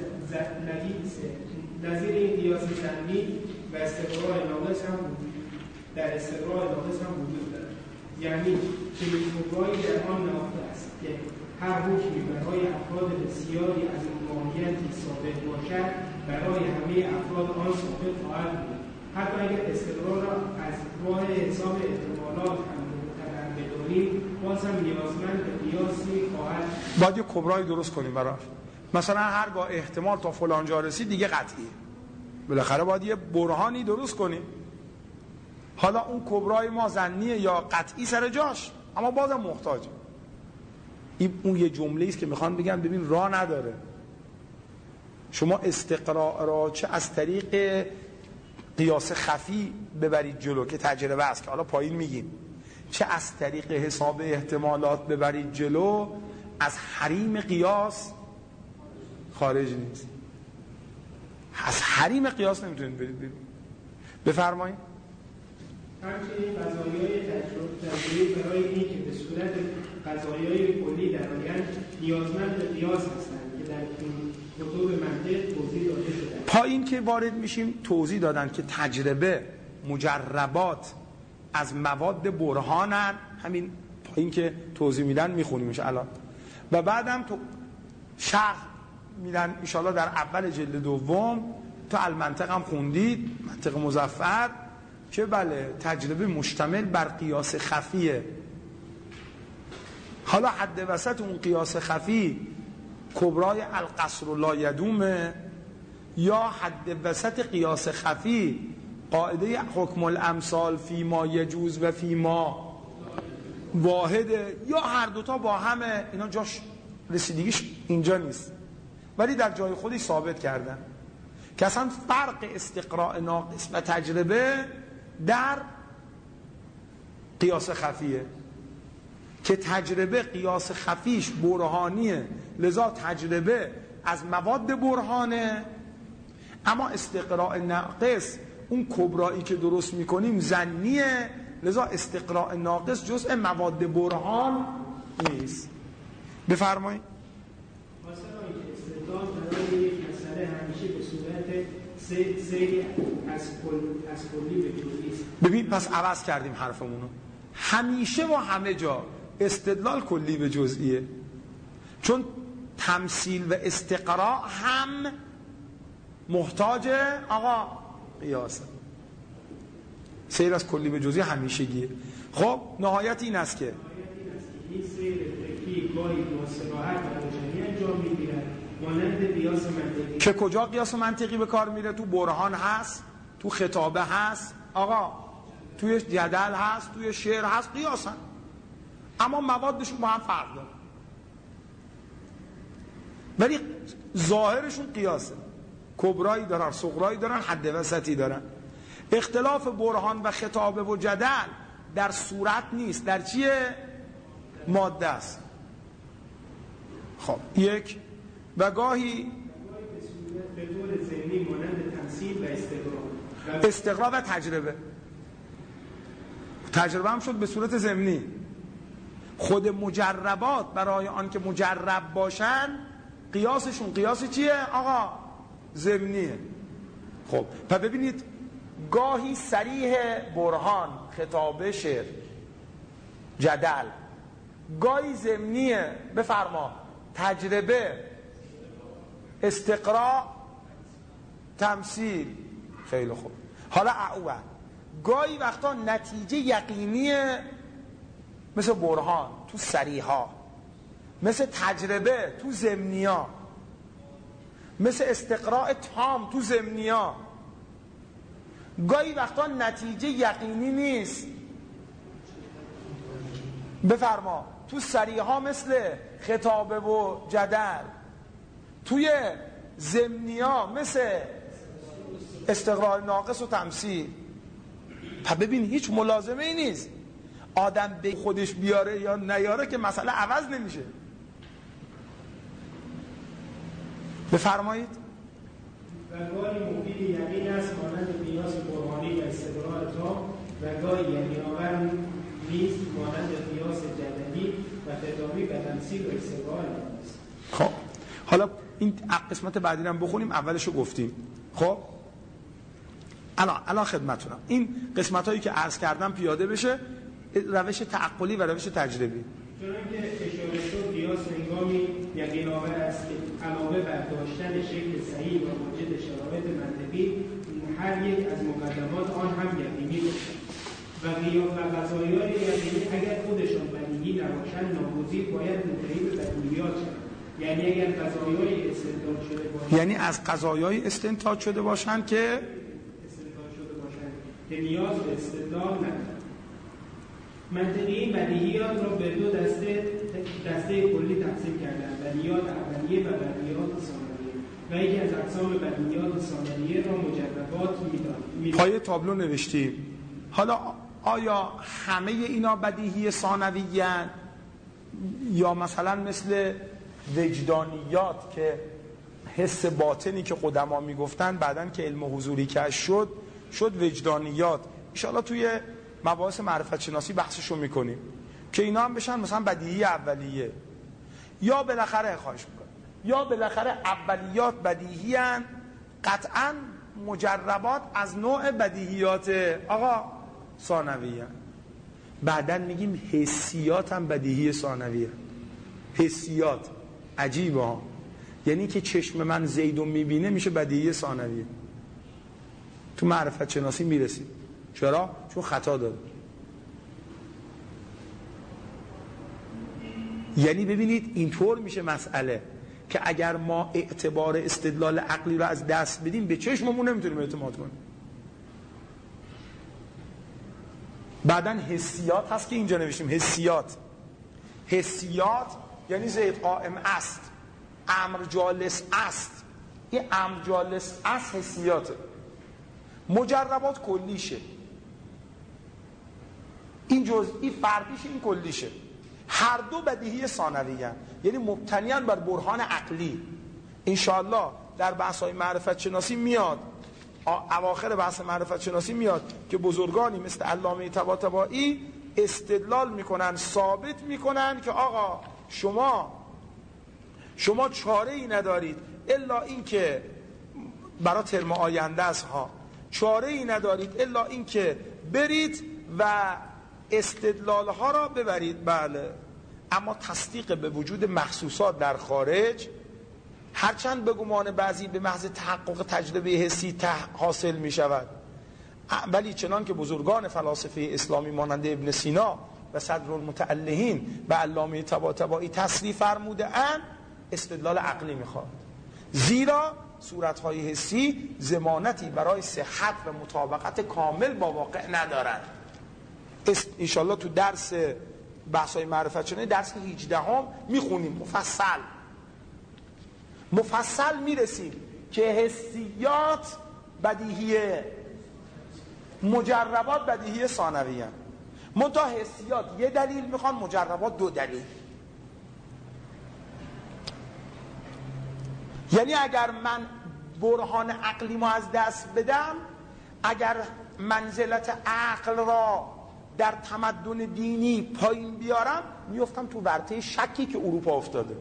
نظیر این قیاس ضمنی و استقرار ناقص هم در استقرار ناقص هم وجود دارد. یعنی چنین قوایی در آن نهفته است که هر حکمی برای افراد بسیاری از ماهیتی ثابت باشد برای همه افراد آن ثابت خواهد بود، حتی اگر استقرار را از راه حساب احتمالات هم متبع بدانیم باز هم نیازمند به قیاسی خواهد. باید یه کبرایی درست کنیم براش. مثلا هرگاه احتمال تا فلان جا رسید دیگه قطعیه، بالاخره باید یه برهانی درست کنیم. حالا اون کبرای ما ظنیه یا قطعی سر جاش، اما بازم محتاجه. این اون یه جمله است که میخوان بگن ببین راه نداره شما استقراء را چه از طریق قیاس خفی ببرید جلو که تجربه است که حالا پایین میگیم، چه از طریق حساب احتمالات ببرید جلو، از حریم قیاس خارج نیست. از حریم قیاس نمیتونید برید برید. بفرمایید. همچنین قضایای تجربی برای این که به صورت قضایای کلی در آیند نیازمند به قیاس هستند که در این کتب منطق توضیح داده شده. پایین که وارد میشیم توضیح دادن که تجربه مجربات از مواد برهانن، همین پایین که توضیح میدن میخونیمش الان، و بعدم تو شرح میدن انشاءالله در اول جلد دوم. تو المنطق هم خوندید، منطق مظفر، که بله تجربه مشتمل بر قیاس خفیه. حالا حد وسط اون قیاس خفی کبرای القصر و لا یدومه، یا حد وسط قیاس خفی قاعده حکم الامثال فی ما یجوز و فی ما واحده، یا هر دوتا با همه. اینا جاش رسیدگیش اینجا نیست، ولی در جای خودی ثابت کردن که اصلا فرق استقراء ناقص و تجربه در قیاس خفیه، که تجربه قیاس خفیش برهانیه، لذا تجربه از مواد برهانه، اما استقراء ناقص اون کبرایی که درست میکنیم ظنیه، لذا استقراء ناقص جزء مواد برهان نیست. بفرمایید. مثلا اینکه استدلال برای یک مسئله همیشه به صورت سری از کل از کلی به جزئی است. ببین پس عوض کردیم حرفمونو، همیشه و همه جا استدلال کلی به جزئیه، چون تمثیل و استقراء هم محتاج آقا قیاسه. سیر از کلی به جزئی همیشگیه. خب نهایت این است که این سیر فقهی گاهی با صراحت و روشنی انجام می‌گیرد، مانند قیاس منطقی، که کجا قیاس منطقی به کار میره؟ تو برهان هست، تو خطابه هست آقا، توی جدل هست، توی شعر هست، قیاس هست، اما موادشون با هم فرق داره، ولی ظاهرشون قیاسه. کبرایی دارن، صغرایی دارن، حد وسطی دارن. اختلاف برهان و خطابه و جدل در صورت نیست، در چیه؟ ماده است. خب یک و گاهی به طور ذهنی مانند تمثیل و استقراء استقراء و تجربه. تجربه هم شد به صورت ضمنی. خود مجربات برای آن که مجرب باشن قیاسشون قیاس چیه آقا؟ ضمنیه. خب پس ببینید گاهی صریح برهان، خطابه، شعر، جدل، گاهی ضمنیه. بفرما. تجربه، استقراء، تمثیل. خیلی خوب. حالا اعوه گاهی وقتا نتیجه یقینیه، مثل برهان تو صریحا، مثل تجربه تو ضمنیا، مثل استقراء تام تو ضمنیا. گاهی وقتا نتیجه یقینی نیست. بفرما. تو صریحا مثل خطابه و جدل، توی ضمنیا مثل استقراء ناقص و تمثیل. پس ببین هیچ ملازمه ای نیست آدم به خودش بیاره یا نیاره که مسئله عوض نمیشه. بفرمایید. و گاهی مفید یقین است مانند قیاس برهانی و استقراء تام، و گاهی یقین آور نیست مانند قیاس جدلی و خطابی و تمثیل و استقراء نیست. خب حالا این قسمت بعدی هم بخونیم، اولشو گفتیم. خب الان الان خدمتتونم این قسمت هایی که عرض کردم پیاده بشه، روش تعقلی و روش تجربی. چون که اشاره شد قیاس هنگامی یقین آور است که علاوه بر داشتن شکل صحیح و موجد شرایط منطقی هر یک از مقدمات آن هم یقینی باشد، و قیاس و قضایای یقینی اگر خودشان بدیهی نباشند ناگزیر باید منتهی به بدیهیات شوند. یعنی اگر قضایای استنتاج شده باشند، یعنی از قضایای استنتاج شده باشند که استنتاج شده باشند که نیاز به استدلال ندارند. منطقی بدیهیات را به دو دسته دسته کلی تقسیم کردند: بدیهیات اولیه و بدیهیات ثانویه، و یکی از اقسام بدیهیات ثانویه را مجربات می‌دانند. پای تابلو نوشتیم. حالا آیا همه اینا بدیهی ثانویه یا مثلا مثل وجدانیات که حس باطنی که قدما میگفتن بعدن که علم حضوری کش شد شد وجدانیات؟ ان شاءالله توی مباحث معرفت شناسی بحثشو میکنیم که اینا هم بشن مثلا بدیهی اولیه، یا بالاخره خواهش میکنم یا بالاخره اولیات بدیهی ان قطعا مجربات از نوع بدیهیات آقا ثانویه. بعدن میگیم حسیات هم بدیهی ثانویه. حسیات عجیبه ها، یعنی که چشم من زیدو میبینه میشه بدیهی ثانویه. تو معرفت شناسی میرسید. چرا؟ چون خطا داره. یعنی ببینید اینطور میشه مسئله که اگر ما اعتبار استدلال عقلی رو از دست بدیم به چشممون نمیتونیم اعتماد کنیم. بعدن حسیات هست که اینجا نوشتیم. حسیات حسیات یعنی زید قائم است، امر جالس است. این امر جالس است حسیاته. مجربات کلیشه، این جزئی فردیشه، این کلیشه. هر دو بدیهی ثانویه، یعنی مبتنیان بر برهان عقلی. انشاءالله در بحث‌های معرفت شناسی میاد، اواخر بحث معرفت شناسی میاد که بزرگانی مثل علامه طباطبایی استدلال میکنن، ثابت میکنن که آقا شما شما چاره ای ندارید الا این که برای ترم آینده است ها، چاره ای ندارید الا این که برید و استدلال ها را ببرید. بله، اما تصدیق به وجود مخصوصات در خارج هرچند به گمان بعضی به محض تحقق تجربه حسی حاصل می شود، ولی چنان که بزرگان فلاسفه اسلامی مانند ابن سینا و صدرالمتألهین و علامه طباطبایی تصریح فرموده اند استدلال عقلی می خواهد، زیرا صورتهای حسی ضمانتی برای صحت و مطابقت کامل با واقع ندارند. انشالله تو درس بحث‌های معرفت شناسی درس هجده هم میخونیم مفصل مفصل میرسیم که حسیات بدیهیه، مجربات بدیهی ثانویه. منتها حسیات یه دلیل میخوان، مجربات دو دلیل. یعنی اگر من برهان عقلی ما از دست بدم، اگر منزلت عقل را در تمدن دینی پایین بیارم، میفتم تو ورطه شکی که اروپا افتاده.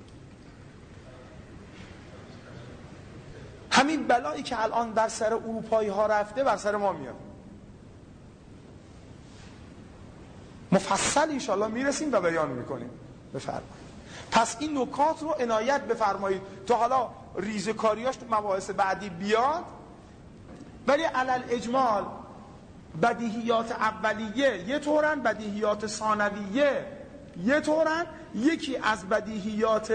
همین بلایی که الان بر سر اروپایی ها رفته بر سر ما میاد. مفصل انشالله میرسیم و بیان میکنیم. بفرمایید. پس این نکات رو عنایت بفرمایید تا حالا ریزکاریاش تو مباحث بعدی بیاد، ولی علل اجمال بدیهیات اولیه یه طورن، بدیهیات ثانویه یه طورن، یکی از بدیهیات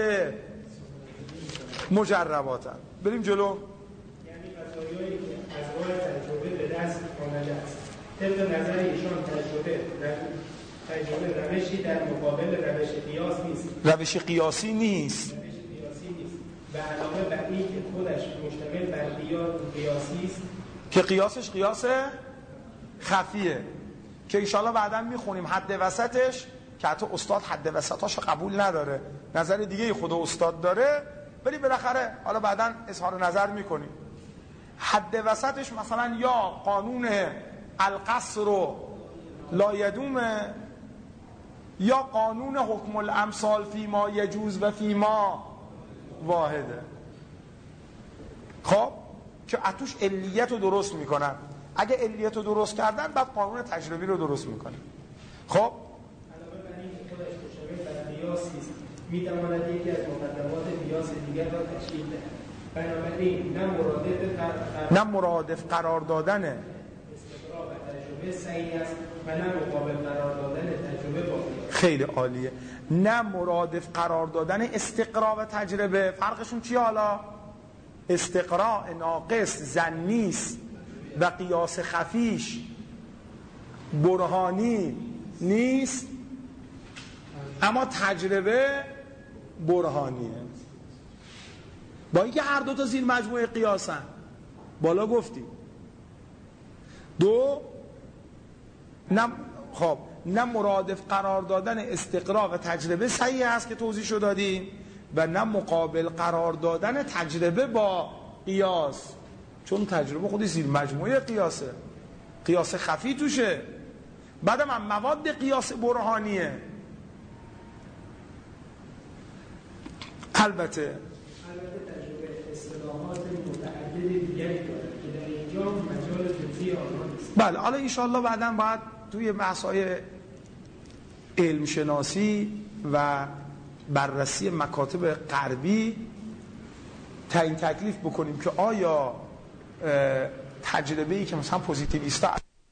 مجرباتن. بریم جلو. یعنی قضایایی که از راه تجربه به دست آمده است، طبق نظر ایشان تجربه تجربه روشی در مقابل روش قیاس نیست. روش قیاسی نیست. روش قیاسی نیست. و علاوه بر این که خودش مشتمل بر قیاسی است که قیاسش قیاس خفیه که انشالله بعدا میخونیم حد وسطش، که حتی استاد حد وسطاشو قبول نداره، نظر دیگه خود استاد داره، ولی بالاخره حالا بعدا اظهار نظر میکنیم. حد وسطش مثلا یا قانون القصر لا یدومه، یا قانون حکم الامثال فی ما یجوز و فی ما واحده. خب که اتوش علیت رو درست میکنن، اگه علیت رو درست کردن بعد قانون تجربی رو درست میکنن. خب علاوه بر این که خودش مشتمل بر قیاسی است، میتواند یکی از مقدمات قیاس دیگر را تشکیل دهد. بنابراین نه مرادف قرار نه مرادف قرار دادن استقرا و تجربه صحیح است و نه مقابل قرار دادن تجربه با قیاس. خیلی عالیه. نه مرادف قرار دادن استقرا و تجربه. فرقشون چیه حالا؟ استقرا ناقص ظنی است و قیاس خفیش برهانی نیست، اما تجربه برهانیه. با اینکه هر دو تا زیر مجموعه قیاسن، بالا گفتیم. دو نه خب نه مرادف قرار دادن استقرا و تجربه صحیح است که توضیح شو دادیم، و نه مقابل قرار دادن تجربه با قیاس، چون تجربه خودی زیر مجموعه قیاسه، قیاس خفی توشه. بعدم هم مواد قیاس برهانیه. البته البته تجربه اصطلاحات متعدد دیگری دارد که اینجا مجال جزئی آنها نیست. بله حالا انشاءالله بعداً باید توی بحث‌های علم شناسی و بررسی مکاتب غربی تعیین تکلیف بکنیم که آیا تجربه‌ای که مثلا پوزیتیویستا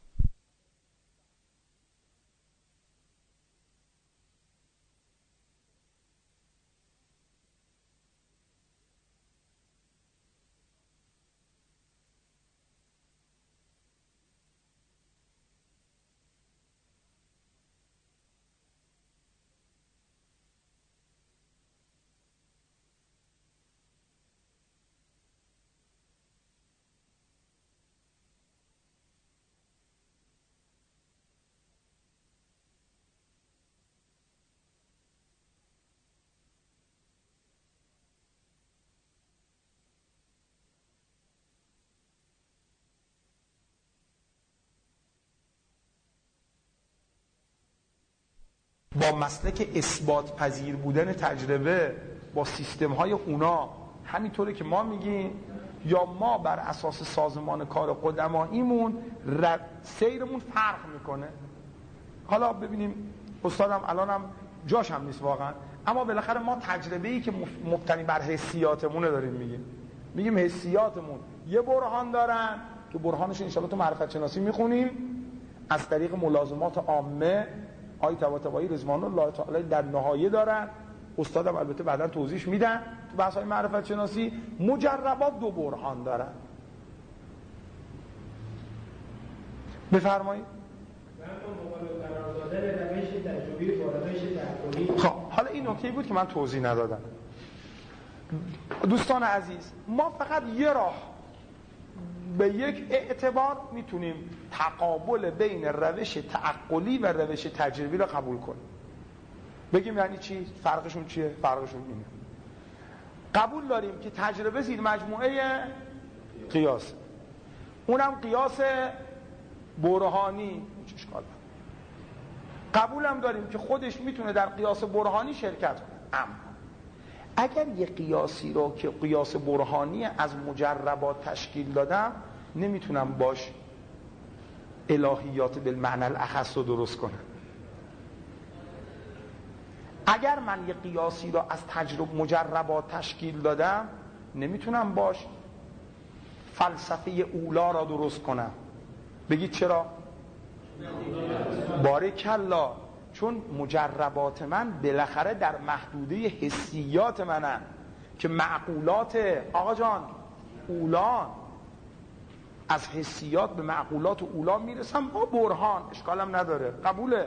با مسلک اثبات پذیر بودن تجربه با سیستم های اونا همینطوره که ما میگیم، یا ما بر اساس سازمان کار قدماییمون سیرمون فرق میکنه. حالا ببینیم استادم الانم جاش هم نیست واقعا، اما بالاخره ما تجربه‌ای که مبتنی بر حسیاتمونه داریم میگیم میگیم حسیاتمون یه برهان دارن که برهانش ان شاءالله تو معرفت شناسی میخونیم از طریق ملازمات عامه آی طباطبایی رضوان الله تعالی در نهایه دارن، استادم البته بعدا توضیح میدن تو بحث‌های معرفت شناسی. مجربات دو برهان دارن. بفرمایید. خب حالا این نکته بود که من توضیح ندادم. دوستان عزیز، ما فقط یه راه به یک اعتبار میتونیم تقابل بین روش تعقلی و روش تجربی رو قبول کنیم. بگیم یعنی چی؟ فرقشون چیه؟ فرقشون اینه. قبول داریم که تجربه زیر مجموعه قیاس، اونم قیاس برهانی. اشکال قبول هم داریم که خودش میتونه در قیاس برهانی شرکت کنه. اما اگر یه قیاسی رو که قیاس برهانی از مجربات تشکیل دادم نمیتونم باش الهیات بالمعنی الاخص رو درست کنم. اگر من یه قیاسی رو از تجربه مجربات تشکیل دادم نمیتونم باش فلسفه اولا را درست کنم. بگید چرا؟ بارکالله، چون مجربات من بالاخره در محدوده حسیات منن که معقولات آقا جان اولان، از حسیات به معقولات اولا میرسم با برهان، اشکالم نداره، قبوله.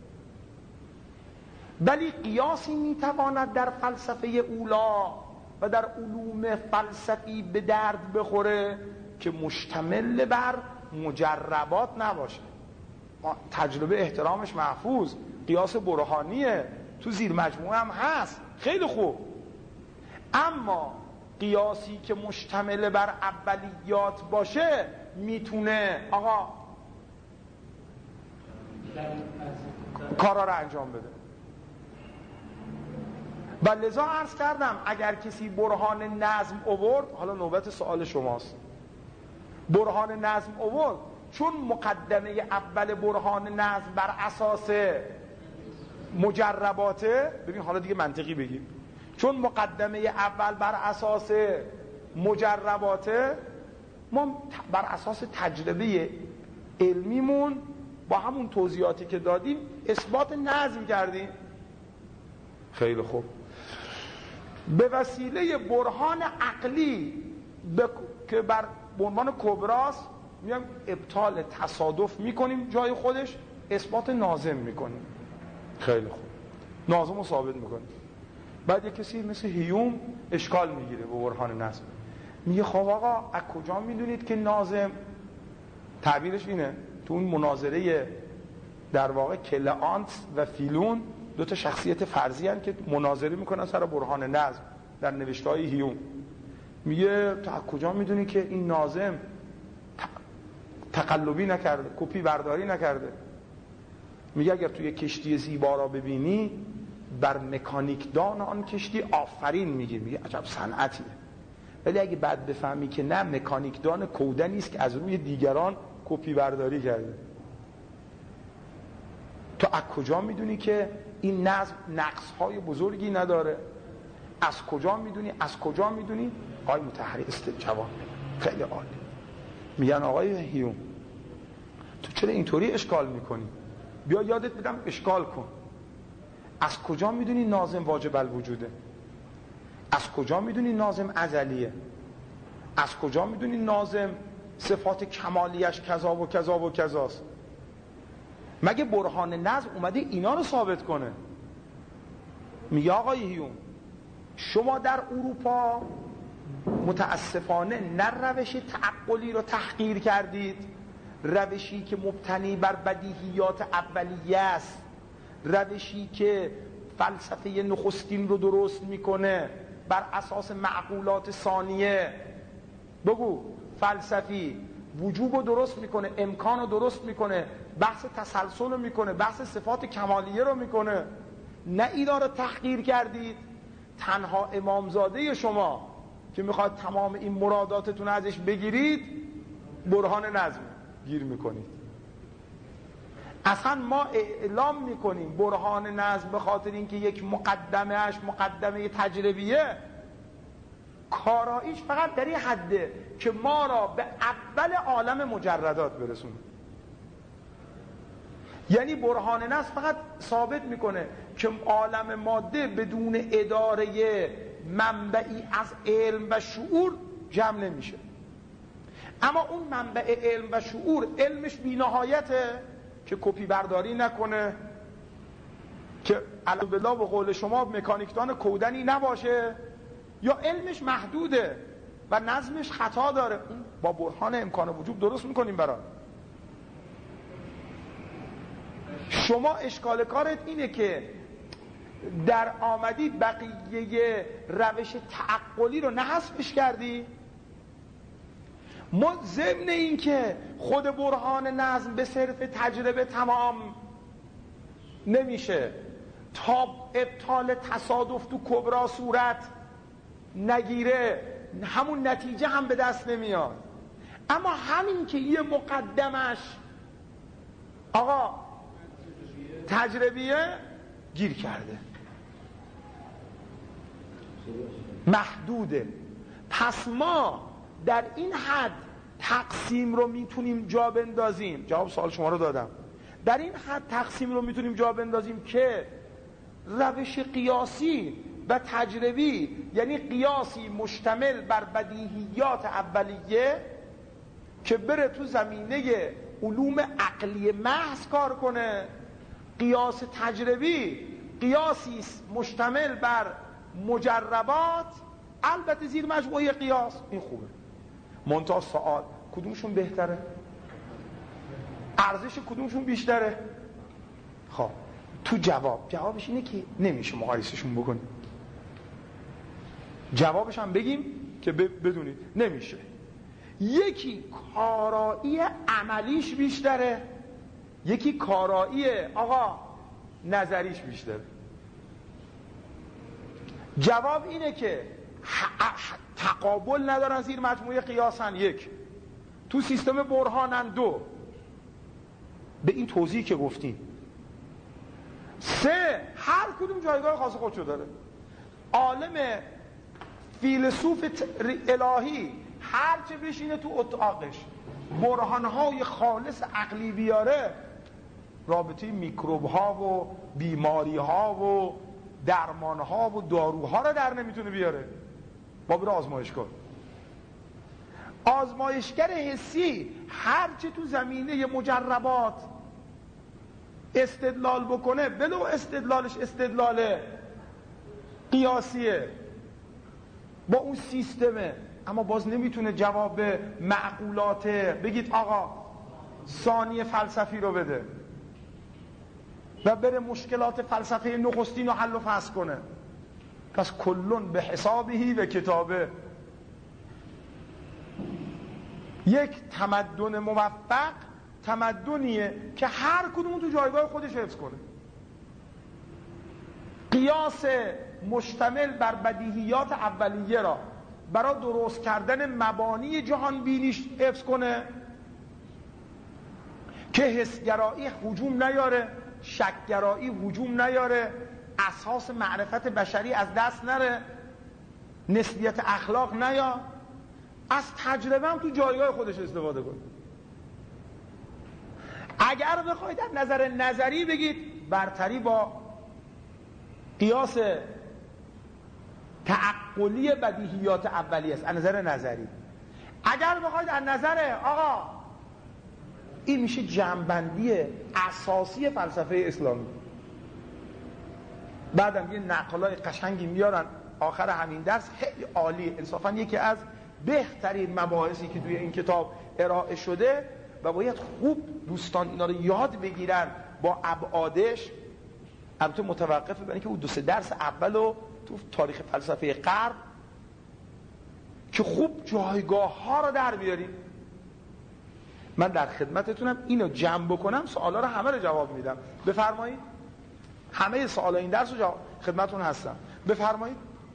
ولی قیاسی میتواند در فلسفه اولا و در علوم فلسفی به درد بخوره که مشتمل بر مجربات نباشه. تجربه احترامش محفوظ، قیاس برهانیه، تو زیر مجموعه هم هست، خیلی خوب. اما قیاسی که مشتمل بر اولیات باشه میتونه آقا کارا رو انجام بده. و لذا عرض کردم اگر کسی برهان نظم آورد، حالا نوبت سوال شماست، برهان نظم آورد، چون مقدمه اول برهان نظم بر اساس مجرباته، ببین حالا دیگه منطقی بگیم، چون مقدمه اول بر اساس مجرباته، ما بر اساس تجربه علمیمون با همون توضیحاتی که دادیم اثبات نظم کردیم. خیلی خوب. به وسیله برهان عقلی ب... که بر عنوان کبراست میگم ابطال تصادف میکنیم جای خودش، اثبات ناظم میکنیم. خیلی خوب، ناظم رو ثابت میکنیم. بعد یک کسی مثل هیوم اشکال میگیره به برهان نظم، میگه خب آقا از کجا میدونید که ناظم، تعبیرش اینه تو اون مناظره در واقع کلئانت و فیلون، دو تا شخصیت فرضی هستند که مناظره میکنن سر برهان نظم در نوشته‌های هیوم. میگه تو از کجا میدونی که این ناظم تقلبی نکرده، کپی برداری نکرده؟ میگه اگر توی کشتی زیبا را ببینی بر مکانیک دان آن کشتی آفرین میگی. میگه عجب صنعتیه. ولی اگه بعد بفهمی که نه، مکانیکدان کودنی است که از روی دیگران کپی برداری کرده، تو از کجا میدونی که این نظم نقص‌های بزرگی نداره؟ از کجا میدونی؟ از کجا میدونی؟ آقای مطهری است جواب خیلی عالی. میگن آقای هیوم تو چرا اینطوری اشکال میکنی؟ بیا یادت بدم اشکال کن. از کجا میدونی ناظم واجب الوجوده؟ از کجا میدونی ناظم ازلیه؟ از کجا میدونی ناظم صفات کمالیش کذا و کذا و کذاست؟ مگه برهان نظم اومده اینا رو ثابت کنه؟ میگه آقای هیوم شما در اروپا متاسفانه نه روش تعقلی رو تحقیر کردید، روشی که مبتنی بر بدیهیات اولیه است، روشی که فلسفه نخستین رو درست میکنه بر اساس معقولات ثانیه. بگو فلسفی وجوب رو درست میکنه، امکان رو درست میکنه، بحث تسلسل رو میکنه، بحث صفات کمالیه رو میکنه. نه اینا رو تحقیر کردید. تنها امامزاده شما که میخواد تمام این مراداتتون ازش بگیرید برهان نظم گیر میکنید. اصلا ما اعلام میکنیم برهان نظم به خاطر اینکه یک مقدمهش مقدمه تجربیه، کاراییش فقط در این حده که ما را به اول عالم مجردات برسونه. یعنی برهان نظم فقط ثابت میکنه که عالم ماده بدون اداره منبعی از علم و شعور جمع نمیشه. اما اون منبع علم و شعور علمش بی‌نهایته که کپی برداری نکنه، که البلا به قول شما مکانیکدان کودنی نباشه، یا علمش محدوده و نظمش خطا داره. اون با برهان امکان وجود درست میکنیم برای شما. اشکال کارت اینه که در آمدی بقیه روش تعقلی رو نه حذفش کردی. ما ضمن این که خود برهان نظم به صرف تجربه تمام نمیشه، تا ابطال تصادف تو کبرا صورت نگیره همون نتیجه هم به دست نمیاد. اما همین که یه مقدمش آقا تجربیه گیر کرده، محدوده. پس ما در این حد تقسیم رو میتونیم جا بندازیم. جواب سوال شما رو دادم. در این حد تقسیم رو میتونیم جا بندازیم که روش قیاسی و تجربی، یعنی قیاسی مشتمل بر بدیهیات اولیه که بره تو زمینه علوم عقلی محض کار کنه، قیاس تجربی قیاسی مشتمل بر مجربات، البته زیر مجموعه قیاس. این خوبه. منتها سوال کدومشون بهتره؟ ارزش کدومشون بیشتره؟ خب تو جواب جوابش اینه که نمیشه مقایسهشون بکنیم. جوابش هم بگیم که بدونید نمیشه. یکی کارایی عملیش بیشتره، یکی کارایی آقا نظریش بیشتره. جواب اینه که تقابل ندارن، زیر مجموعه قیاسن یک، تو سیستم برهانن دو، به این توضیح که گفتیم. سه، هر کدوم جایگاه خاص خودشو داره. عالم فیلسوف الهی هر چه بشینه تو اتاقش برهانهای خالص عقلی بیاره، رابطه میکروب ها و بیماری ها و درمان ها و داروها رو در نمیتونه بیاره. با بره آزمایشگاه. آزمایشگر حسی هر چه تو زمینه مجربات استدلال بکنه، ولو استدلالش استدلال قیاسیه با اون سیستمه، اما باز نمیتونه جواب معقولات بگید آقا ثانی فلسفی رو بده و بره مشکلات فلسفه نخستین رو حل و فصل کنه. پس کلون به حسابهی و کتابه. یک تمدن موفق تمدنیه که هر کدوم تو جایگاه خودش حفظ کنه. قیاس مشتمل بر بدیهیات اولیه را برای درست کردن مبانی جهان بینیش حفظ کنه که حسگرایی هجوم نیاره، شکگرایی هجوم نیاره، اساس معرفت بشری از دست نره، نسبیت اخلاق نیا، از تجربه هم تو جایگاه خودش استفاده کنه. اگر بخواید از نظر نظری بگید برتری با قیاس تعقلی بدیهیات اولیه است از نظر نظری. اگر بخواید از نظر آقا این میشه جنبندی اساسی فلسفه اسلامی. بعدم یه نقلای قشنگی میارن آخر همین درس، خیلی عالی، انصافا یکی از بهترین مباحثی که توی این کتاب ارائه شده و باید خوب دوستان اینا رو یاد بگیرن با ابعادش. البته متوقفه برای که اون دو سه درس اولو تو تاریخ فلسفه غرب که خوب جایگاه ها رو در بیاریم. من در خدمتتونم، اینو جمع بکنم سوالا رو همه رو جواب میدم. بفرمایید. همه سوالا این درس رو جواب خدمتتون هستم. بفرمایید.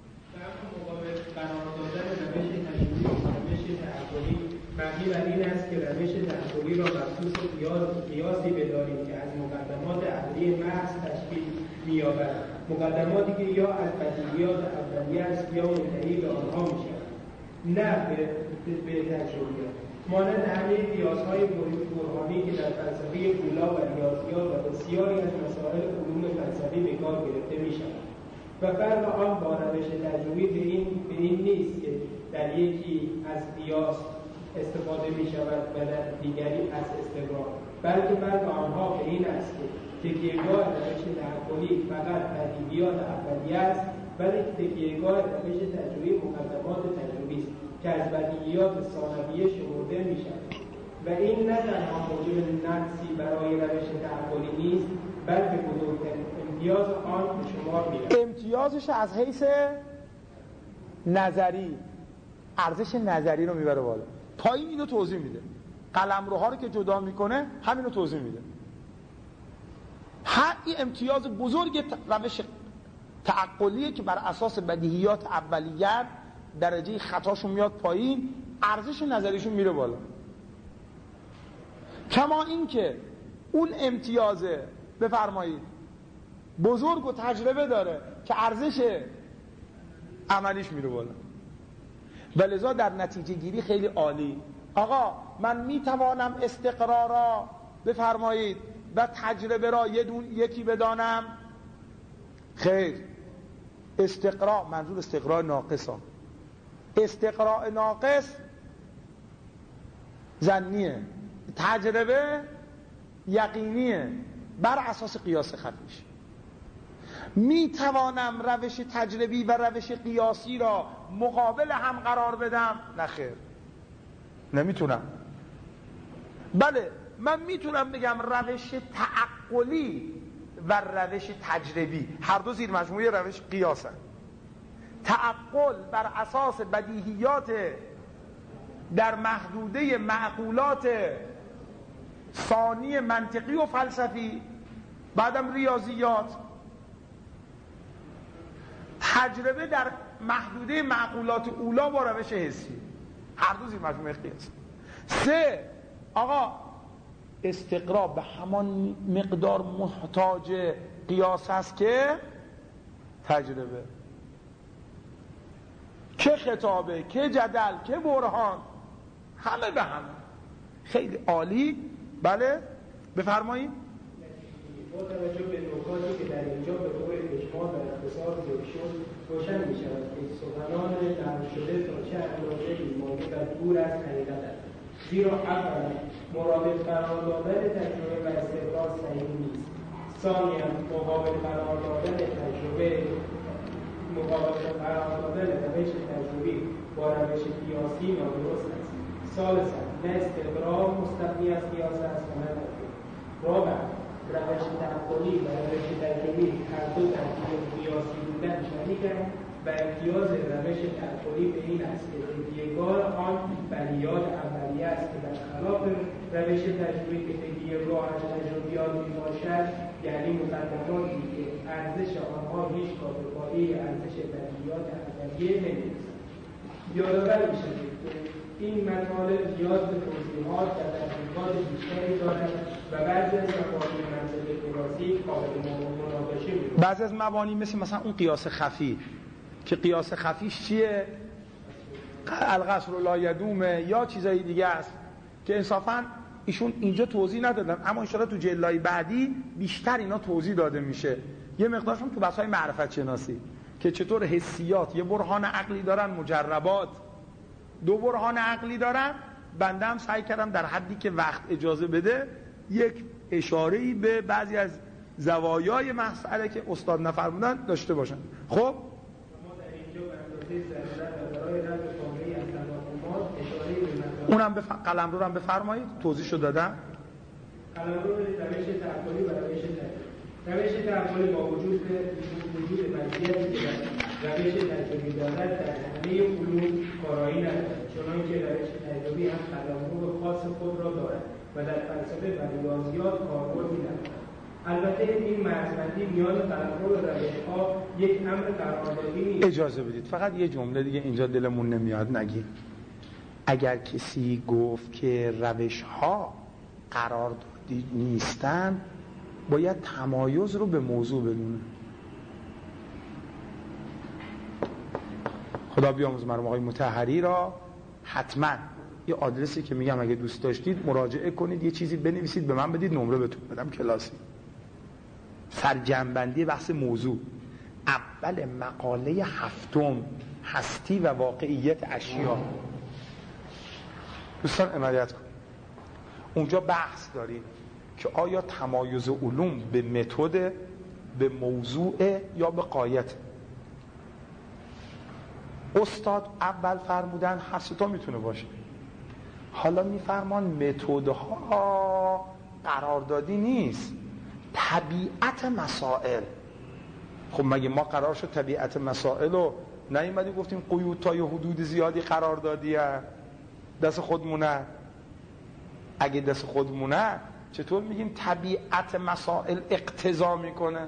مبنی بر این است که روش تعقلی را مخصوص قیاسی بدانیم که از مقدمات عقلی محض تشکیل می‌یابد، مقدماتی که یا از بدیهیات اولیه است یا منتهی به آنها می‌شود، نه به به تجربه. مانند همه قیاس‌های برهانی که در فلسفه اولا و ریاضیات و بسیاری از مسائل علوم فلسفی به کار گرفته می‌شود و فرق آن با روش تجربی به این به این نیست که در یکی از قیاس استفاده می شود و در دیگری از استقرار، بلکه فرق آنها به این است که تکیهگاه روش تعقلی فقط بدیهیات اولیه است، ولی تکیهگاه روش تجربی مقدمات تجربی است که از بدیهیات ثانویه شمرده می شود و این نه تنها موجب نقصی برای روش تعقلی نیست، بلکه بزرگترین امتیاز آن به شمار می رود. امتیازش از حیث نظری، ارزش نظری رو میبره بالا. پایین اینو توضیح میده، قلمروها رو که جدا میکنه همینو توضیح میده. هر این امتیاز بزرگ روش تعقلیه که بر اساس بدیهیات اولیه درجه خطاشون میاد پایین، ارزش نظریشون میره بالا. کما این که اون امتیاز بفرمایید بزرگ و تجربه داره که ارزش عملیش میره بالا. ولذا در نتیجه گیری خیلی عالی. آقا من میتوانم استقرار را بفرمایید و تجربه را یه دون یکی بدانم؟ خیر. استقرار منظور استقرار ناقص ها. استقرار ناقص ظنیه، تجربه یقینیه بر اساس قیاس خفیش. می توانم روش تجربی و روش قیاسی را مقابل هم قرار بدم؟ نه خیر، نمیتونم. بله من میتونم بگم روش تعقلی و روش تجربی هر دو زیر مجموعه روش قیاسن. تعقل بر اساس بدیهیات در محدوده معقولات ثانی منطقی و فلسفی، بعدم ریاضیات. تجربه در محدوده معقولات اولا با روش حسی، هر دو زیر مجموعه قیاس. سه، آقا استقرا به همان مقدار محتاج قیاس هست که تجربه، که خطابه، که جدل، که برهان، همه به همه. خیلی عالی. بله بفرمایید. با توجه به نکاتی که در اینجا به طور اجمال و اختصار ذکر شد روشن می شود که سخنان نقل شده تا چه اندازه بیماری و دور از حقیقت است، زیرا اولا مرادف قرار دادن تجربه و استقرار صحیح نیست، ثانیا مقابل قرار دادن تجربه مقابل قرار دادن روش تجربی با روش قیاسی نادرست است، ثالثا نه استقرار مستغنی از قیاس است و نه تجربه، رابعا روش تعقلی و روش تجربی هر دو در قیاسی بودن شریکند و امتیاز روش تعقلی به این است که تکیهگاه آن بدیهیات اولیه است که برخلاف روش تجربی که تکیهگاه از تجربیات میباشد، یعنی مقدماتی که ارزش آنها هیچ گاه به پایه ارزش بدیهیات اولیه نمیرسد. یادآور می‌شوید که این مطالب نیاز به توضیحات و تحقیقات بیشتری دارد و بعضی از مبانی منطق کلاسیک قابل مناقشه می‌باشد. بعضی از مبانی مثل مثلا اون قیاس خفی که قیاس خفیش چیه؟ القصر لا یدومه یا چیزای دیگه است که انصافاً ایشون اینجا توضیح ندادن، اما ان شاءالله تو جلدهای بعدی بیشتر اینا توضیح داده میشه. یه مقدارشون تو بحث‌های معرفت شناسی که چطور حسیات یه برهان عقلی دارن، مجربات دو برهان عقلی دارن. بنده هم سعی کردم در حدی که وقت اجازه بده یک اشاره‌ای به بعضی از زوایای مسئله که استاد نفرمودن داشته باشن. خب ما در اینجا به اندازه ضرورت برای رد کاملی از تراکمات اشاره‌ای به مطالب اونم بف... قلمرو رو هم بفرمایید، توضیحشو دادم. قلمرو روش تعاملی و روش تحلیل. روش تعاملی با وجود وجود مزیتی که روش تجربی دارد در همه علوم کارایی ندارد، چنانکه روش تجربی هم قلمرو خاص خود را دارد و در فلسفه و ریاضیات کاربردی ندارد. البته این مرزبندی میان قلمرو و روش‌ها یک امر قراردادی نیست. اجازه بدید فقط یه جمله دیگه اینجا دلمون نمیاد نگید. اگر کسی گفت که روش‌ها قراردادی نیستن باید تمایز رو به موضوع بدونه. خدا بیامرز مرحوم آقای مطهری را حتما یه آدرسی که میگم اگه دوست داشتید مراجعه کنید، یه چیزی بنویسید به من بدید، نمره بهتون بدم کلاسی. سرجمع‌بندی بحث موضوع اول مقاله هفتم هستی و واقعیت اشیا. دوستان عنایت کنید اونجا بحث داریم که آیا تمایز علوم به متد، به موضوع یا به غایت. استاد اول فرمودن هر سه تا میتونه باشه. حالا میفرمان متدها قراردادی نیست، طبیعت مسائل. خب مگه ما قرار شد طبیعت مسائل رو نیومدیم گفتیم قیود تا یه حدود زیادی قراردادیه، دست خودمونه؟ اگه دست خودمونه چطور میگیم طبیعت مسائل اقتضا میکنه؟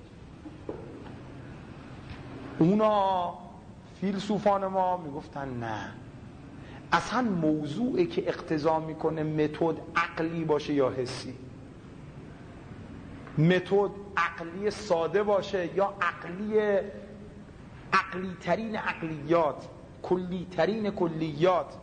اونا فیلسوفان ما میگفتن نه، اصلا موضوعی که اقتضا میکنه متد عقلی باشه یا حسی، متد عقلی ساده باشه یا عقلی عقلی ترین عقلیات، کلی ترین کلیات.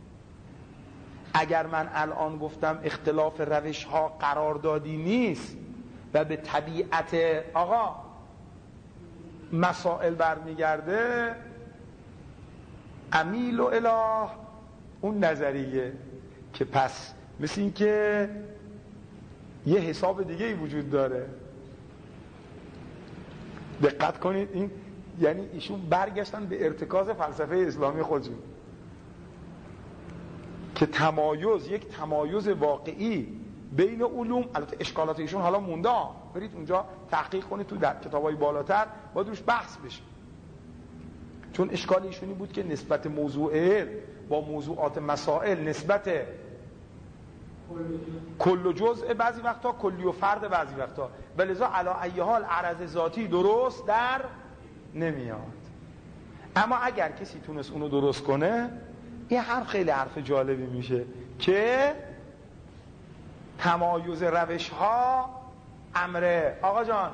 اگر من الان گفتم اختلاف روش ها قراردادی نیست و به طبیعت آقا مسائل برمیگرده، امیل و اله اون نظریه که پس مثل این که یه حساب دیگه ای وجود داره. دقت کنید این یعنی ایشون برگشتن به ارتکاز فلسفه اسلامی خودشون که تمایز، یک تمایز واقعی بین علوم. البته اشکالات ایشون حالا مونده، برید اونجا تحقیق کنید تو در کتابای بالاتر باید روش بحث بشه، چون اشکال ایشونی بود که نسبت موضوع علم با موضوعات مسائل نسبت کل و جزء بعضی وقتا، کلی و فرد بعضی وقتا، ولذا علی ای حال عرض ذاتی درست در نمیاد. اما اگر کسی تونست اونو درست کنه، این حرف خیلی حرف جالبی میشه که تمایز روش ها امره آقا جان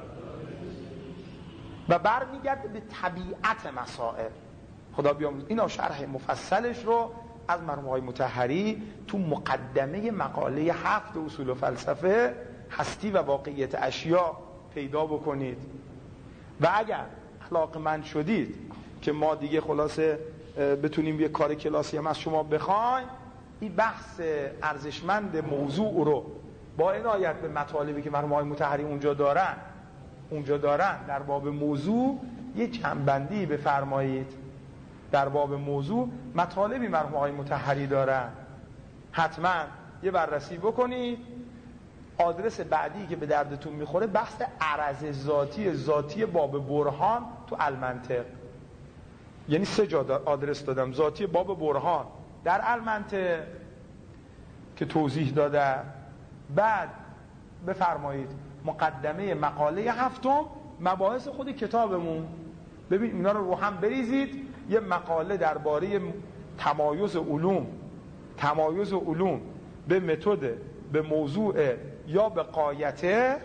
و برمیگرده به طبیعت مسائل. خدا بیامرز اینا شرح مفصلش رو از مرحوم آقای مطهری تو مقدمه مقاله هفت اصول و فلسفه هستی و واقعیت اشیا پیدا بکنید. و اگر علاقه‌مند شدید که ما دیگه خلاصه بتونیم یه کار کلاسی هم از شما بخوایم، این بحث ارزشمند موضوع رو با عنایت به مطالبی که مرحوم آقای مطهری اونجا دارن اونجا دارن در باب موضوع یه جنبندی بفرمایید. در باب موضوع مطالبی مرحوم آقای مطهری دارن، حتما یه بررسی بکنید. آدرس بعدی که به دردتون میخوره بحث عرض ذاتی ذاتی باب برهان تو المنطق، یعنی سه جا آدرس دادم. ذاتی باب برهان در المنطق که توضیح داده، بعد بفرمایید مقدمه مقاله هفتم، مباحث خود کتابمون. ببین اینا رو رو هم بریزید یه مقاله درباره تمایز علوم تمایز علوم به متد، به موضوع یا به غایته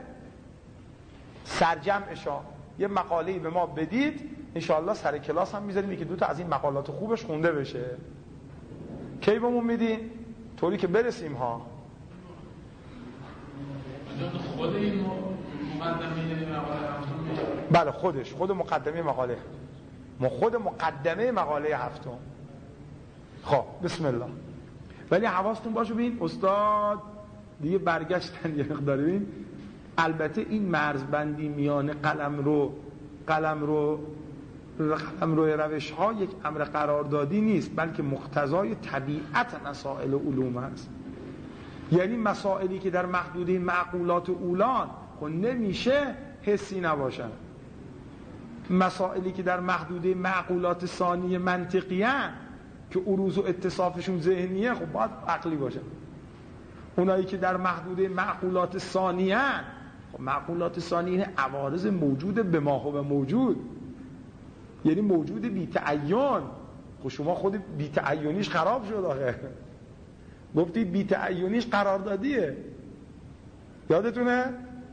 سرجمعشا یه مقاله‌ای به ما بدید، انشاءالله سر کلاس هم میذاریم که دو تا از این مقالات خوبش خونده بشه. کی بهمون میدین؟ طوری که برسیم ها. خود این مقدمه مقاله هفتم؟ بله خودش، خود مقدمه مقاله، ما خود مقدمه مقاله هفتم. خب بسم الله. ولی حواستون باشه ببین استاد دیگه برگشتن یه مقدار. ببین البته این مرزبندی میان قلم رو قلم رو قلم روی روش ها یک امر قراردادی نیست، بلکه مقتضای طبیعت مسائل علوم است. یعنی مسائلی که در محدوده معقولات اولان خب نمیشه حسی نباشن، مسائلی که در محدوده معقولات ثانی منطقی هن که عروض و اتصافشون ذهنیه خب باید عقلی باشن. اونایی که در محدوده معقولات ثانی هن، خب معقولات ثانی عوارض موجود به ما هو موجود، یعنی موجود بی تعین. خب شما خود بی تعینیش خراب شد آخه، گفتی بی تعینیش قراردادیه، یادتونه؟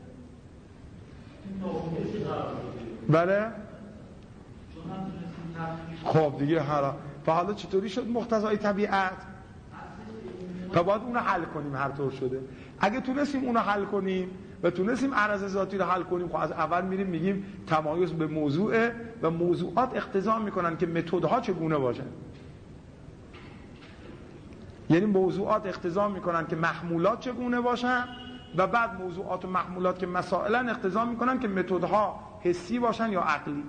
بله؟ خب دیگه حالا و حالا چطوری شد مقتضای طبیعت؟ تا باید اونو حل کنیم هر طور شده. اگه تونستیم اونو حل کنیم و تونستیم عرض ذاتی رو حل کنیم، خب از اول میریم میگیم تمایز به موضوعه و موضوعات اقتضا میکنن که متدها چگونه باشن. یعنی موضوعات اقتضا میکنن که محمولات چگونه باشن و بعد موضوعات و محمولات که مسائلن اقتضا میکنن که متدها حسی باشن یا عقلی.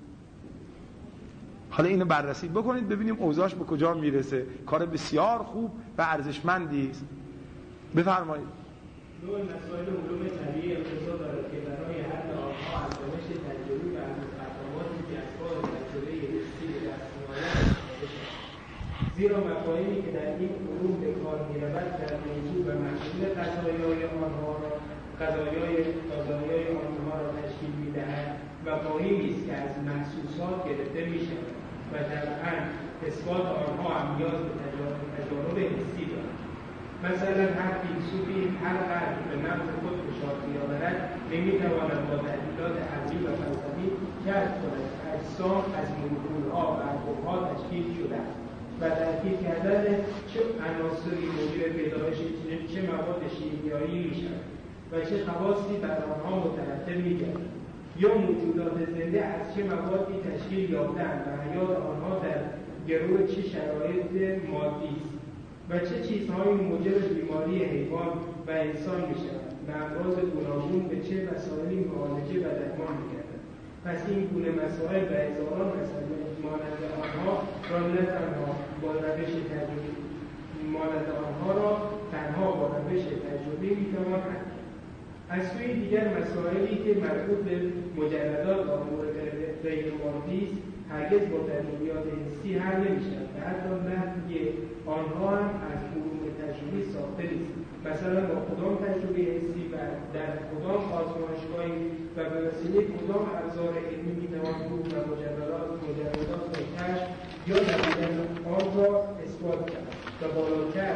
حالا اینو بررسی بکنید ببینیم اوضاعش به کجا میرسه. کار بسیار خوب و ارزشمندی است. بفرمایید. نوع مسائل علوم طبیعی اقتضا دارد که برای حل آنها از روش تجربی و از مقدماتی که اسباب تجربه حسی به دست می‌آید، زیرا مفاهیمی که در این علوم به کار می‌رود در موضوع و محصول قضایای آنها را قضایای قضایای آنها را تشکیل می‌دهد، مفاهیمی است که از محسوسات گرفته می‌شود و طبعاً اثبات آنها هم نیاز به تجارب حسی دارد. مثلا هر فیلسوفی هر قدر به نفس خود فشار بیاورد نمی‌تواند با تحلیلات عقلی و فلسفی کشف کند اجسام از مولکول‌ها و اتم‌ها تشکیل شده‌اند و ترکیب کردن چه عناصری موجب پیدایش چه مواد شیمیایی می‌شود و چه خواصی بر آنها مترتب می‌گردد، یا موجودات زنده از چه موادی تشکیل یافته‌اند و حیات آنها در گرو چه شرایط مادی است و چه چیزهایی موجب بیماری حیوان و انسان می‌شود و امراض گوناگون به چه وسایلی معالجه و درمان می‌گردد. پس این گونه مسائل و هزاران مسئله مانند آنها را نه تنها با روش تجربی مانند آنها را تنها با روش تجربی می‌توان حل. از سوی دیگر مسائلی که مربوط به مجردات و امور غیر مادی است هرگز با تجربیات حسی حل نمی‌شود و حتی نفی آنها هم از علوم تجربی ساخته نیست. مثلا با کدام تجربه حسی و در کدام آزمایشگاهی و به وسیله کدام ابزار علمی می‌توان علوم و مجردات مجردات را کشف یا دقیقاً آن را اثبات کرد و بالاتر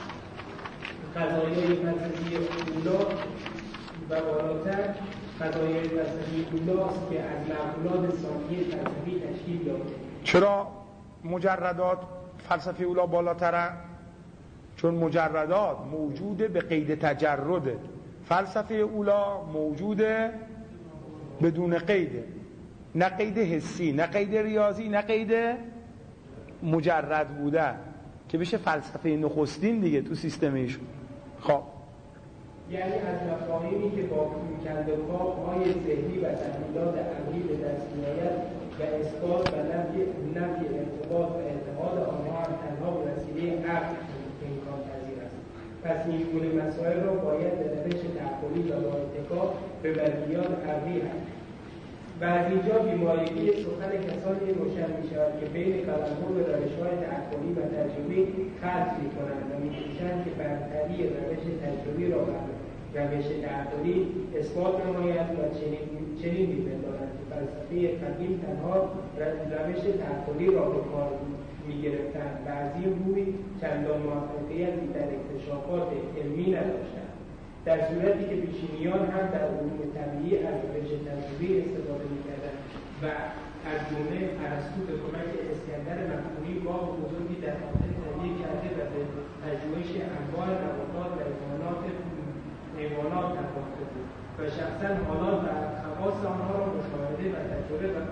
قضایای فلسفی اولا و بالاتر قضایای فلسفی اولاست که از معقولات ثانی فلسفی تشکیل یافته. چرا مجردات فلسفی اولا بالاتره؟ چون مجردات موجود به قید تجرده، فلسفه اولا موجود بدون قیده، نه قید حسی نه قید ریاضی نه قید مجرد بوده که بشه فلسفه نخستین دیگه تو سیستم ایشون. خب یعنی از مفاهیمی که با کندوکاوهای ذهنی و تحلیلات عقلی به دست می‌آید و اثبات و نفی نفی ارتباط و اتحاد آنها هم تنها به وسیله عقل امکان پذیر است. پس این گونه مسائل را باید به روش تعقلی و با اتکا به بدیهیات عقلی حل. و از اینجا بیماریگی سخن کسانی روشن می‌شود که بین قلمرو به روش‌های تعقلی و تجربی خلط می‌کنند و می‌کوشند که برتری روش تجربی را بر روش تعقلی اثبات نمایند و چنین چنین می‌پندارند که فلسفه قدیم تنها روش تعقلی را به کار می‌گرفتند و از این روی چندان موفقیتی در اکتشافات علمی نداشتند. در صورتی که پیشینیان هم در علوم طبیعی از روش تجربی استفاده می‌کردند و از جمله ارسطو به کمک اسکندر مقدونی باغ بزرگی در آتن تهیه کرده و به پژوهش انواع نباتات و حیوانات حیوانات پرداخته بود و شخصا حالات و خواص آنها را مشاهده و تجربه و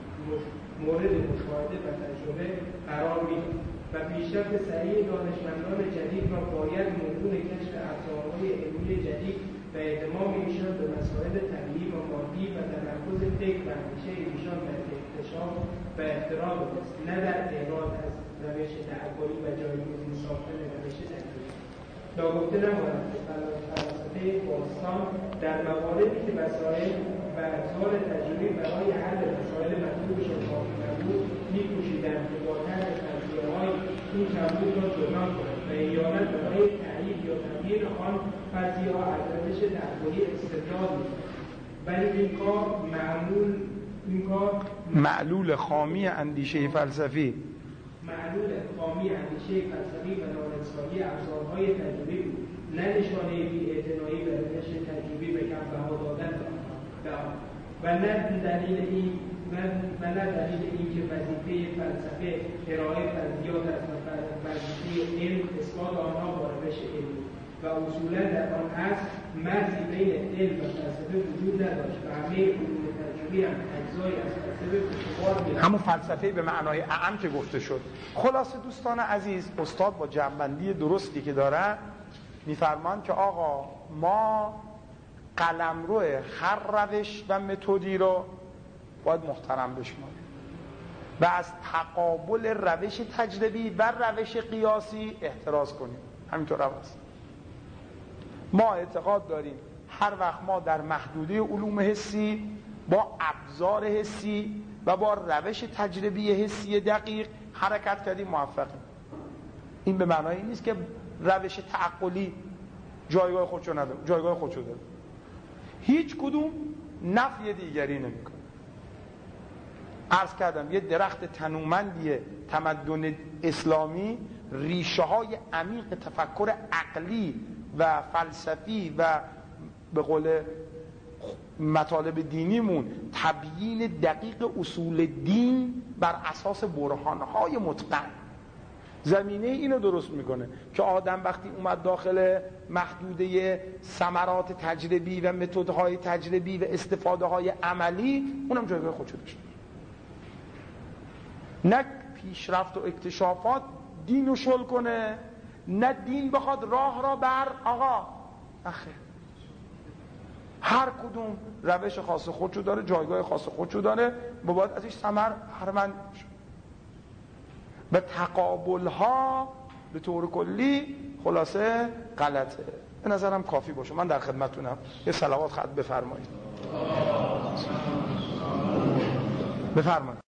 مورد مشاهده و تجربه قرار می‌داد و پیشرفت سریع دانشمندان جدید را باید موضوع کشف ابزارهای علمی جدید و اهتمام ایشان به مسائل طبیعی و مادی و تمرکز فکر و اندیشه ایشان در اکتشاف و اختراع است، نه در اعراض از روش تعقلی و جایگزین ساختن روش تجربی. ناگفته نماند که فلسفه باستان در مواردی که وسایل و ابزار تجربی برای حل مسائل مطلوبشان کافی نبود می‌کوشیدند که با طرح فرضیه‌های این کمبود را جبران کنند و احیانا برای تأیید یا تبیین آن فرضیه‌ها از روش تعقلی استدلال می‌کنند، ولی این کار معمول این کار معلول خامی اندیشه فلسفی معلول خامی اندیشه فلسفی و نارسایی ابزارهای تجربی بود، نه نشانه بی‌اعتنایی به روش تجربی به کم‌بها دادن به آن و نه دلیل این و نه دلیل اینکه وظیفه فلسفه ارائه فرضیات است و وظیفه علم اثبات آنها با روش علمی و اصولا در آن اصل مرزی بین علم و فلسفه وجود نداشت و همه علوم تجربی هم اجزایی از فلسفه بشمار می‌رفت. همون فلسفه به معنای اعم که گفته شد. خلاصه دوستان عزیز، استاد با جنبندی درستی که داره می‌فرمایند که آقا ما قلمرو هر روش و متدی رو باید محترم بشماریم و از تقابل روش تجربی و روش قیاسی احتراز کنیم. همینطور است. ما اعتقاد داریم هر وقت ما در محدوده علوم حسی با ابزار حسی و با روش تجربی حسی دقیق حرکت کردیم موفقیم. این به معنای این نیست که روش تعقلی جایگاه خودشو نداره، جایگاه خودشو داره. هیچ کدوم نفی دیگری نمیکنه. عرض کردم یه درخت تنومندی تمدن اسلامی ریشه های عمیق تفکر عقلی و فلسفی و به قول مطالب دینیمون تبیین دقیق اصول دین بر اساس برهانهای متقن زمینه اینو درست میکنه که آدم وقتی اومد داخل محدوده ثمرات تجربی و متدهای تجربی و استفاده های عملی اونم جایگاه خودشو داشته، نه پیشرفت و اکتشافات دین رو شل کنه، نه دین بخواد راه را بر آقا نخیر. هر کدوم روش خاص خودشو داره، جایگاه خاص خودشو داره و باید ازش ثمر هرمند بشه. و تقابل ها به طور کلی خلاصه غلطه. به نظرم کافی باشه. من در خدمتونم. یه صلوات خط بفرمایید. بفرمایید.